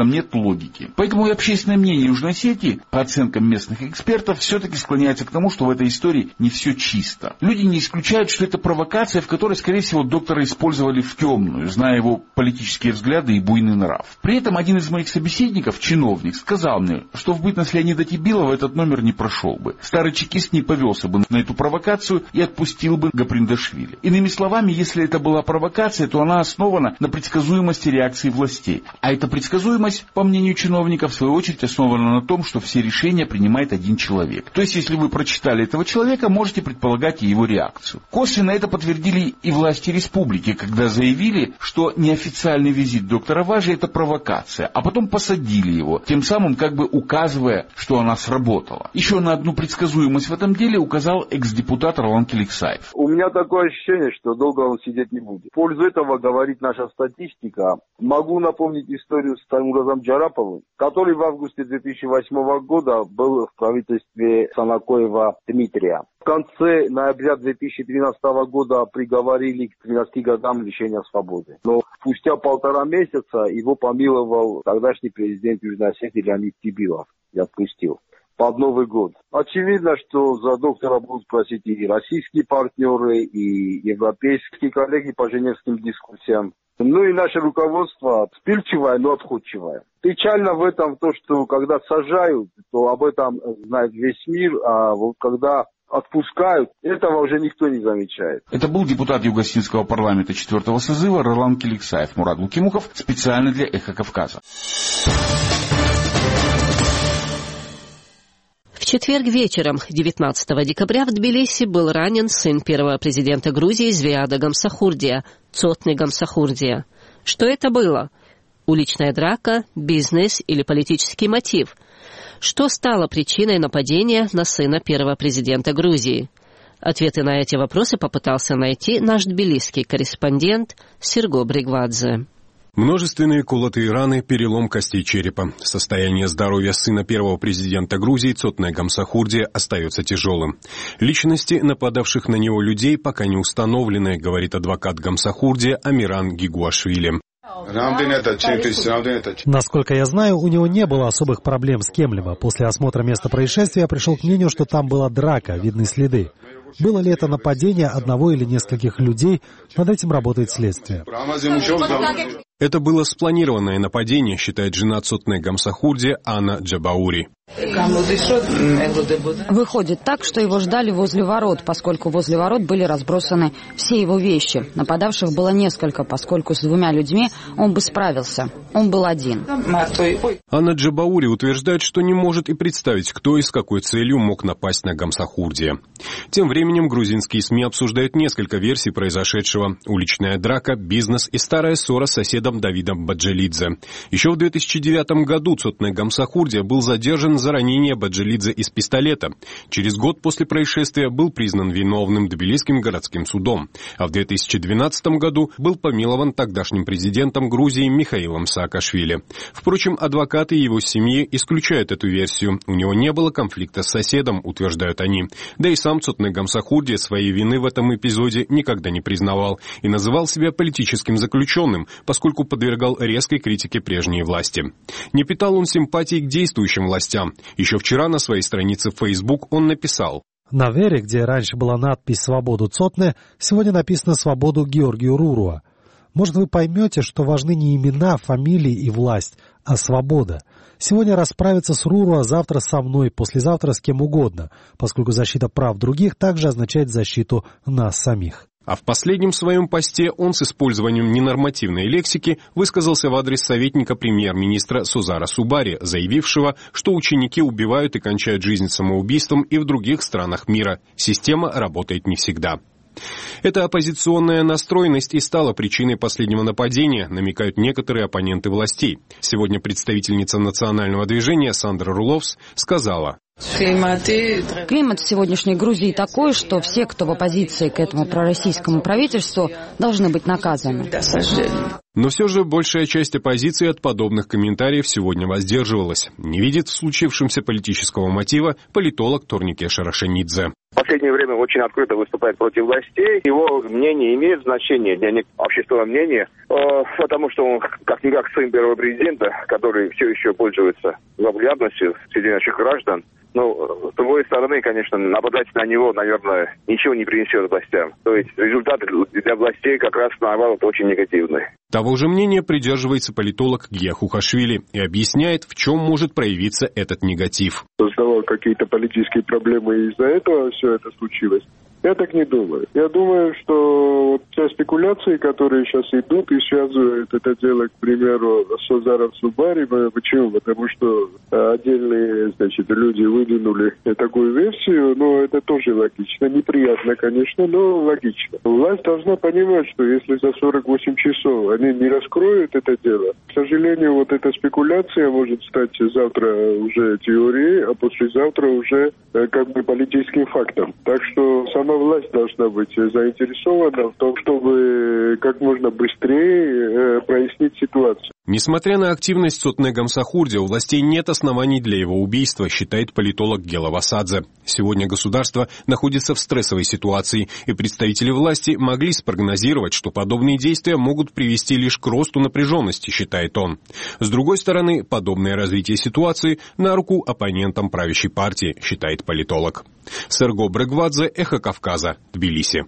логики. Поэтому и общественное мнение Южной Осетии, по оценкам местных экспертов, все-таки склоняется к тому, что в этой истории не все чисто. Люди не исключают, что это провокация, в которой, скорее всего, доктора использовали в темную, зная его политические взгляды и буйный нрав. При этом один из моих собеседников, чиновник, сказал мне, что в бытность Леонида Тибилова этот номер не прошел бы. Старый чекист не повелся бы на эту провокацию и отпустил бы Гаприндашвили. Иными словами, если это была провокация, то она основана на предсказуемости реакции властей. А эта предсказуемость, по мнению чиновника, в свою очередь основана на том, что все решения принимает один человек. То есть, если вы прочитали этого человека, можете предполагать и его реакцию. Косвенно это подтвердили и власти республики, когда заявили, что неофициальный визит доктора Важи — это провокация, а потом посадили его, тем самым как бы указывая, что она сработала. Еще на одну предсказуемость в этом деле указал экс-депутат Ролан Келиксаев. У меня такое ощущение, что долго он сидеть не будет. В пользу этого говорит наша статистика. Могу напомнить историю с Таймуразом Джараповым, который в августе две тысячи восьмого года был в правительстве Санакоева Дмитрия. В конце ноября две тысячи двенадцатого года приговорили к тринадцати годам лишения свободы. Но спустя полтора месяца его помиловал тогдашний президент Южной Осетии Леонид Тибилов и отпустил под Новый год. Очевидно, что за доктора будут просить и российские партнеры, и европейские коллеги по женевским дискуссиям. Ну и наше руководство вспыльчивое, но отходчивое. Печально в этом то, что когда сажают, то об этом знает весь мир, а вот когда отпускают, этого уже никто не замечает. Это был депутат Юго-Осетинского парламента четвертого созыва Ролан Келиксаев. Мурат Лукимуков специально для «Эхо Кавказа». В четверг вечером, девятнадцатого декабря, в Тбилиси был ранен сын первого президента Грузии Звиада Гамсахурдия, Цотны Гамсахурдия. Что это было? Уличная драка, бизнес или политический мотив? Что стало причиной нападения на сына первого президента Грузии? Ответы на эти вопросы попытался найти наш тбилисский корреспондент Серго Бригвадзе. Множественные колотые раны, перелом костей черепа. Состояние здоровья сына первого президента Грузии Цотны Гамсахурдия остается тяжелым. Личности нападавших на него людей пока не установлены, говорит адвокат Гамсахурдия Амиран Гигуашвили. Насколько я знаю, у него не было особых проблем с кем-либо. После осмотра места происшествия я пришел к мнению, что там была драка, видны следы. Было ли это нападение одного или нескольких людей, над этим работает следствие. Это было спланированное нападение, считает жена Цотны Гамсахурдия Анна Джабаури. Выходит так, что его ждали возле ворот, поскольку возле ворот были разбросаны все его вещи. Нападавших было несколько, поскольку с двумя людьми он бы справился. Он был один. Анна Джабаури утверждает, что не может и представить, кто и с какой целью мог напасть на Гамсахурдия. Тем временем грузинские СМИ обсуждают несколько версий произошедшего. Уличная драка, бизнес и старая ссора с соседом Давидом Баджилидзе. Еще в две тысячи девятом году Цотны Гамсахурдия был задержан за ранение Баджилидзе из пистолета. Через год после происшествия был признан виновным Тбилисским городским судом, а в две тысячи двенадцатом году был помилован тогдашним президентом Грузии Михаилом Саакашвили. Впрочем, адвокаты его семьи исключают эту версию. У него не было конфликта с соседом, утверждают они. Да и сам Цотны Гамсахурдия своей вины в этом эпизоде никогда не признавал и называл себя политическим заключенным, поскольку подвергал резкой критике прежней власти. Не питал он симпатий к действующим властям. Еще вчера на своей странице в Facebook он написал: «На вере, где раньше была надпись «Свободу Цотны», сегодня написано «Свободу Георгию Руруа». Может, вы поймете, что важны не имена, фамилии и власть, а свобода. Сегодня расправиться с Руруа, завтра со мной, послезавтра с кем угодно, поскольку защита прав других также означает защиту нас самих». А в последнем своем посте он с использованием ненормативной лексики высказался в адрес советника премьер-министра Сузара Субари, заявившего, что ученики убивают и кончают жизнь самоубийством и в других странах мира. Система работает не всегда. Эта оппозиционная настроенность и стала причиной последнего нападения, намекают некоторые оппоненты властей. Сегодня представительница национального движения Сандра Руловс сказала: Климат в сегодняшней Грузии такой, что все, кто в оппозиции к этому пророссийскому правительству, должны быть наказаны. Но все же большая часть оппозиции от подобных комментариев сегодня воздерживалась. Не видит в случившемся политического мотива политолог Торнике Шарашенидзе. По последнее время очень открыто выступает против властей. Его мнение имеет значение для общественного мнения, потому что он как-никак сын первого президента, который все еще пользуется популярностью среди наших граждан. Но, с другой стороны, конечно, нападать на него, наверное, ничего не принесет властям. То есть результат для властей как раз, наоборот, очень негативный. Того же мнения придерживается политолог Гия Хухашвили и объясняет, в чем может проявиться этот негатив. Создавал какие-то политические проблемы, и из-за этого все это случилось. Я так не думаю. Я думаю, что все спекуляции, которые сейчас идут и связывают это дело, к примеру, с Озаром Субари, почему? Потому что отдельные, значит, люди выдвинули такую версию, но это тоже логично. Неприятно, конечно, но логично. Власть должна понимать, что если за сорок восемь часов они не раскроют это дело, к сожалению, вот эта спекуляция может стать завтра уже теорией, а послезавтра уже как бы политическим фактом. Так что сама власть должна быть заинтересована в том, чтобы как можно быстрее прояснить ситуацию. Несмотря на активность Цотне Гамсахурдия, у властей нет оснований для его убийства, считает политолог Гела Васадзе. Сегодня государство находится в стрессовой ситуации, и представители власти могли спрогнозировать, что подобные действия могут привести лишь к росту напряженности, считает он. С другой стороны, подобное развитие ситуации на руку оппонентам правящей партии, считает политолог. Серго Брегвадзе, Эхо Кавказа, Тбилиси.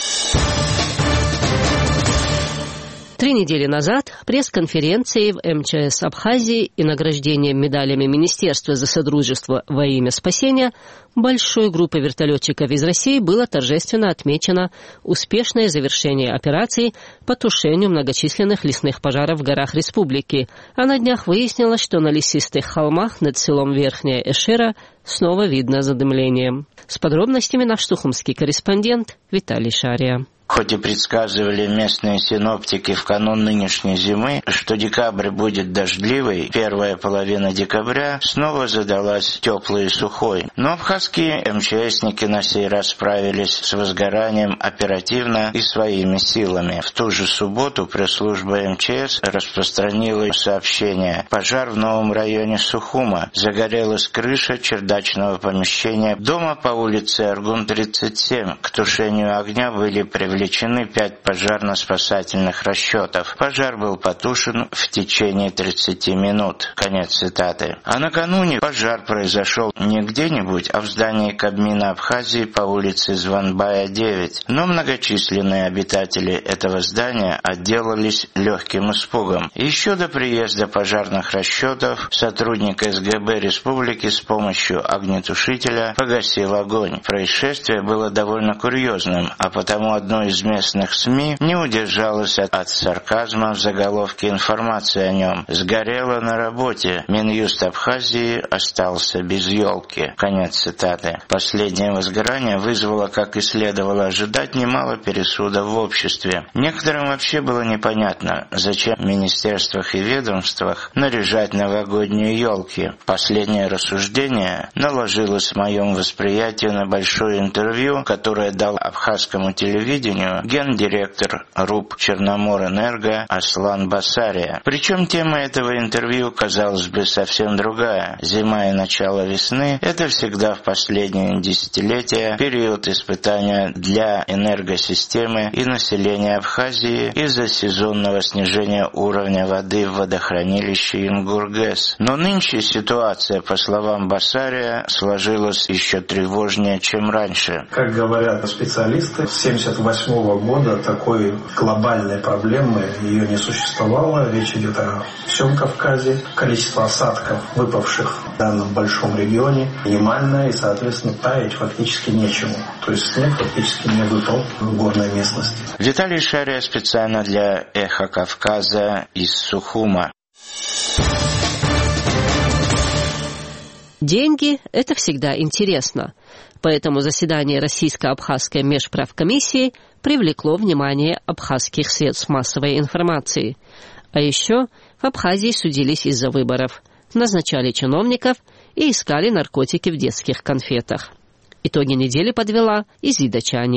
Три недели назад пресс-конференцией в эм че эс Абхазии и награждением медалями Министерства за содружество во имя спасения большой группой вертолетчиков из России было торжественно отмечено успешное завершение операций по тушению многочисленных лесных пожаров в горах республики, а на днях выяснилось, что на лесистых холмах над селом Верхняя Эшера снова видно задымление. С подробностями наш сухумский корреспондент Виталий Шария. Хоть и предсказывали местные синоптики в канун нынешней зимы, что декабрь будет дождливый, первая половина декабря снова задалась теплой и сухой. Но абхазские эм че эсники на сей раз справились с возгоранием оперативно и своими силами. В ту же субботу пресс-служба эм че эс распространила сообщение: пожар в новом районе Сухума. Загорелась крыша чердачного помещения дома по улице Аргун тридцать семь. К тушению огня были привлечены Привлечены пять пожарно-спасательных расчетов. Пожар был потушен в течение тридцати минут. Конец цитаты. А накануне пожар произошел не где-нибудь, а в здании Кабмина Абхазии по улице Званбая девять. Но многочисленные обитатели этого здания отделались легким испугом. Еще до приезда пожарных расчетов сотрудник эс гэ бэ республики с помощью огнетушителя погасил огонь. Происшествие было довольно курьезным, а потому одной из местных СМИ не удержалась от, от сарказма в заголовке информации о нем. «Сгорело на работе. Минюст Абхазии остался без елки». Конец цитаты. Последнее возгорание вызвало, как и следовало ожидать, немало пересудов в обществе. Некоторым вообще было непонятно, зачем в министерствах и ведомствах наряжать новогодние елки. Последнее рассуждение наложилось в моем восприятии на большое интервью, которое дал абхазскому телевидению гендиректор РУП Черноморэнерго Аслан Басария. Причем тема этого интервью, казалось бы, совсем другая. Зима и начало весны – это всегда в последние десятилетия период испытания для энергосистемы и населения Абхазии из-за сезонного снижения уровня воды в водохранилище Ингургэс. Но нынче ситуация, по словам Басария, сложилась еще тревожнее, чем раньше. Как говорят специалисты, с семьдесят восьмого года такой глобальной проблемы ее не существовало. Речь идет о всем Кавказе. Количество осадков, выпавших в данном большом регионе, минимальное, и, соответственно, таять фактически нечему. То есть снег фактически не выпал в горной местности. Виталий Шария специально для «Эхо Кавказа» из Сухума. Деньги – это всегда интересно. Поэтому заседание Российско-Абхазской межправкомиссии привлекло внимание абхазских средств массовой информации. А еще в Абхазии судились из-за выборов, назначали чиновников и искали наркотики в детских конфетах. Итоги недели подвела Изида Чания.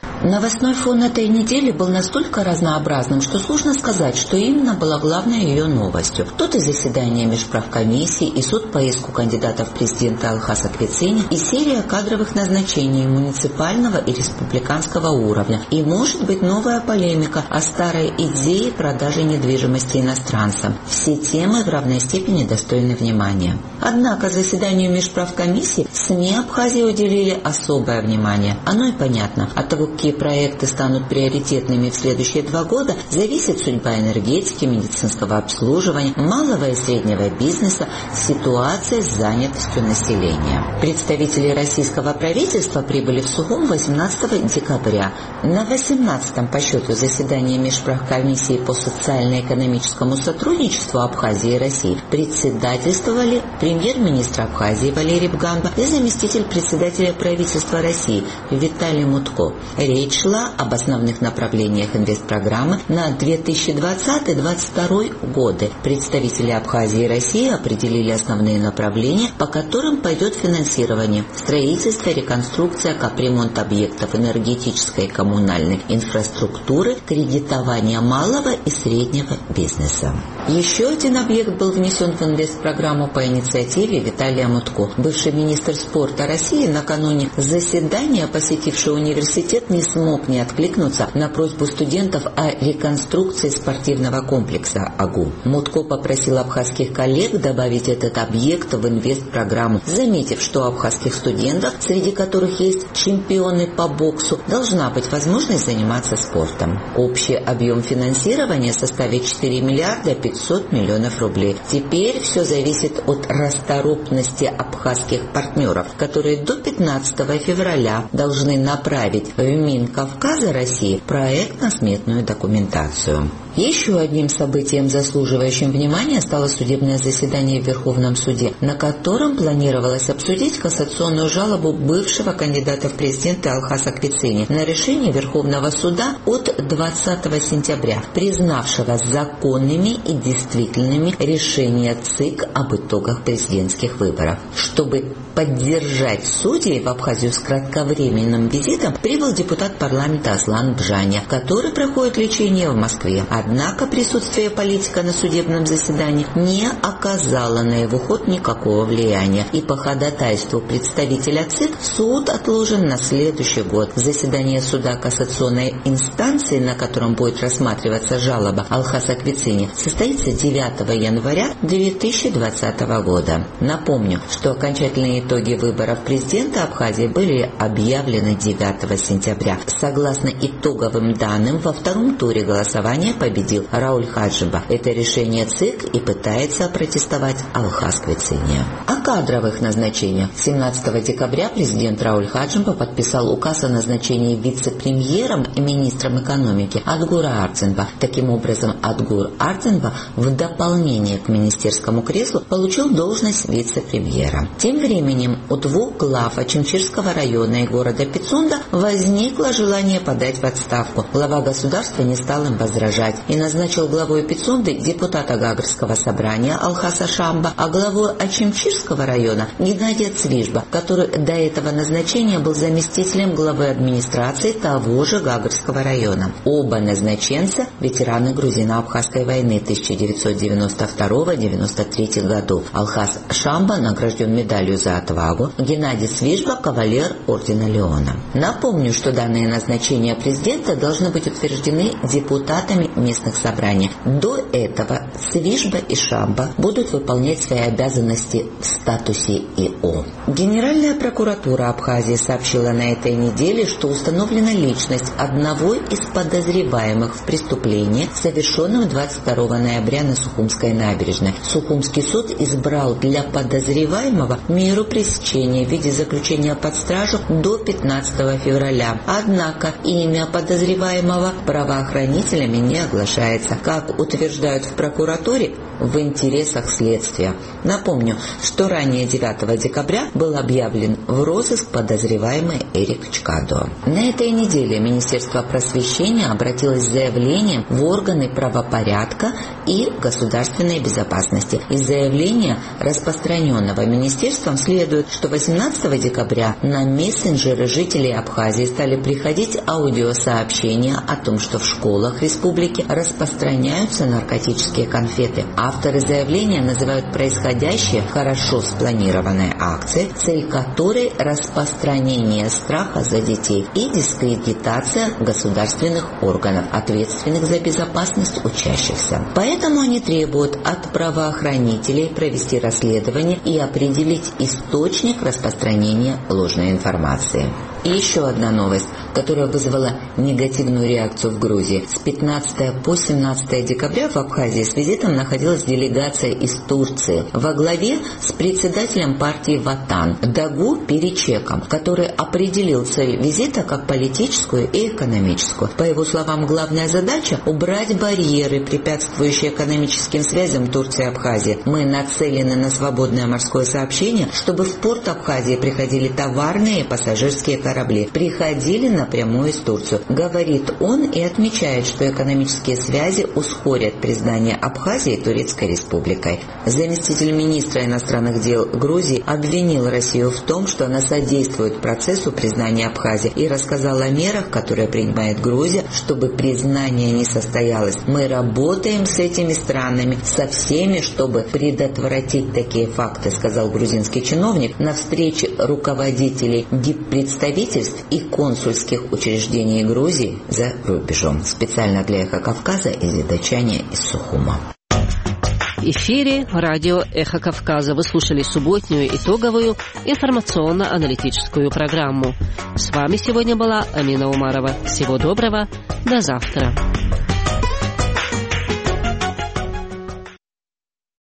Новостной фон этой недели был настолько разнообразным, что сложно сказать, что именно была главной ее новостью. Тут и заседание межправкомиссии, и суд по иску кандидата в президенты Алхаса Квицини, и серия кадровых назначений муниципального и республиканского уровня, и, может быть, новая полемика о старой идее продажи недвижимости иностранцам. Все темы в равной степени достойны внимания. Однако заседанию межправкомиссии СМИ Абхазии уделили особое внимание. Оно и понятно. От того, какие проекты станут приоритетными в следующие два года, зависит судьба энергетики, медицинского обслуживания, малого и среднего бизнеса, ситуация с занятостью населения. Представители российского правительства прибыли в Сухум восемнадцатого декабря. На восемнадцатом по счету заседании межправкомиссии по социально-экономическому сотрудничеству Абхазии и России председательствовали премьер-министр Абхазии Валерий Бгамба и заместитель председателя правительства России Виталий Мутко. Речь шла об основных направлениях инвестпрограммы на две тысячи двадцатый — две тысячи двадцать второй годы. Представители Абхазии и России определили основные направления, по которым пойдет финансирование: строительство, реконструкция, капремонт объектов энергетической и коммунальной инфраструктуры, кредитование малого и среднего бизнеса. Еще один объект был внесен в инвестпрограмму по инициативе Виталия Мутко. Бывший министр спорта России, накануне заседания, посетивший университет, не смог не откликнуться на просьбу студентов о реконструкции спортивного комплекса АГУ. Мутко попросил абхазских коллег добавить этот объект в инвестпрограмму, заметив, что у абхазских студентов, среди которых есть чемпионы по боксу, должна быть возможность заниматься спортом. Общий объем финансирования составит четыре миллиарда пятьсот миллионов рублей. Теперь все зависит от расторопности абхазских партнеров, которые до пятнадцатого февраля должны направить в Минкавказа России проектно-сметную документацию. Еще одним событием, заслуживающим внимания, стало судебное заседание в Верховном суде, на котором планировалось обсудить кассационную жалобу бывшего кандидата в президенты Алхаса Квицини на решение Верховного суда от двадцатого сентября, признавшего законными и действительными решения ЦИК об итогах президентских выборов. Чтобы поддержать судей в Абхазию с кратковременным визитом, прибыл депутат парламента Аслан Бжаня, который проходит лечение в Москве. Однако присутствие политика на судебном заседании не оказало на его ход никакого влияния, и по ходатайству представителя ЦИК суд отложен на следующий год. Заседание суда кассационной инстанции, на котором будет рассматриваться жалоба Алхаса Квицини, состоится девятого января две тысячи двадцатого года. Напомню, что окончательные итоги выборов президента Абхазии были объявлены девятого сентября. Согласно итоговым данным, во втором туре голосования победил Рауль Хаджиба. Это решение ЦИК и пытается опротестовать Алхас Квицини. О кадровых назначениях. семнадцатого декабря президент Рауль Хаджиба подписал указ о назначении вице-премьером и министром экономики Адгура Ардзенба. Таким образом, Адгур Ардзенба в дополнение к министерскому креслу получил должность вице-премьера. Тем временем у двух глав Ачимчирского района и города Пицунда возникло желание подать в отставку. Глава государства не стал им возражать и назначил главой Пицунды депутата Гагарского собрания Алхаса Шамба, а главой Ачимчирского района Геннадия Цвижба, который до этого назначения был заместителем главы администрации того же Гагарского района. Оба назначенца – ветераны грузино-абхазской войны тысяча девятьсот девяносто второго — девяносто третьего годов. Алхас Шамба награжден медалью за отвагу, Геннадий Цвижба – кавалер ордена Леона. Напомню, что данные назначения президента должны быть утверждены депутатами местных собраний. До этого Цвижба и Шамба будут выполнять свои обязанности в статусе ИО. Генеральная прокуратура Абхазии сообщила на этой неделе, что установлена личность одного из подозреваемых в преступлении, совершенном двадцать второго ноября на Сухумской набережной. Сухумский суд избрал для подозреваемого меру пресечения в виде заключения под стражу до пятнадцатого февраля. Однако имя подозреваемого правоохранителями не огласили. соглашается. Как утверждают в прокуратуре, в интересах следствия. Напомню, что ранее девятого декабря был объявлен в розыск подозреваемый Эрик Чкадо. На этой неделе Министерство просвещения обратилось с заявлением в органы правопорядка и государственной безопасности. Из заявления, распространенного министерством, следует, что восемнадцатого декабря на мессенджеры жителей Абхазии стали приходить аудиосообщения о том, что в школах республики распространяются наркотические конфеты. Авторы заявления называют происходящее хорошо спланированной акцией, цель которой распространение страха за детей и дискредитация государственных органов, ответственных за безопасность учащихся. Поэтому они требуют от правоохранителей провести расследование и определить источник распространения ложной информации. И еще одна новость, которая вызвала негативную реакцию в Грузии. С пятнадцатого по семнадцатое декабря в Абхазии с визитом находилась делегация из Турции во главе с председателем партии «Ватан» Дагу Перечеком, который определил цель визита как политическую и экономическую. По его словам, главная задача – убрать барьеры, препятствующие экономическим связям Турции и Абхазии. Мы нацелены на свободное морское сообщение, чтобы в порт Абхазии приходили товарные и пассажирские корабли. Приходили напрямую из Турции, говорит он, и отмечает, что экономические связи ускорят признание Абхазии Турецкой республикой. Заместитель министра иностранных дел Грузии обвинил Россию в том, что она содействует процессу признания Абхазии, и рассказал о мерах, которые принимает Грузия, чтобы признание не состоялось. Мы работаем с этими странами, со всеми, чтобы предотвратить такие факты, сказал грузинский чиновник на встрече руководителей диппредставительств и консульских учреждений Грузии за рубежом. Специально для «Эхо Кавказа» из Дачани из Сухума. В эфире радио «Эхо Кавказа». Вы слушали субботнюю итоговую информационно-аналитическую программу. С вами сегодня была Амина Умарова. Всего доброго. До завтра.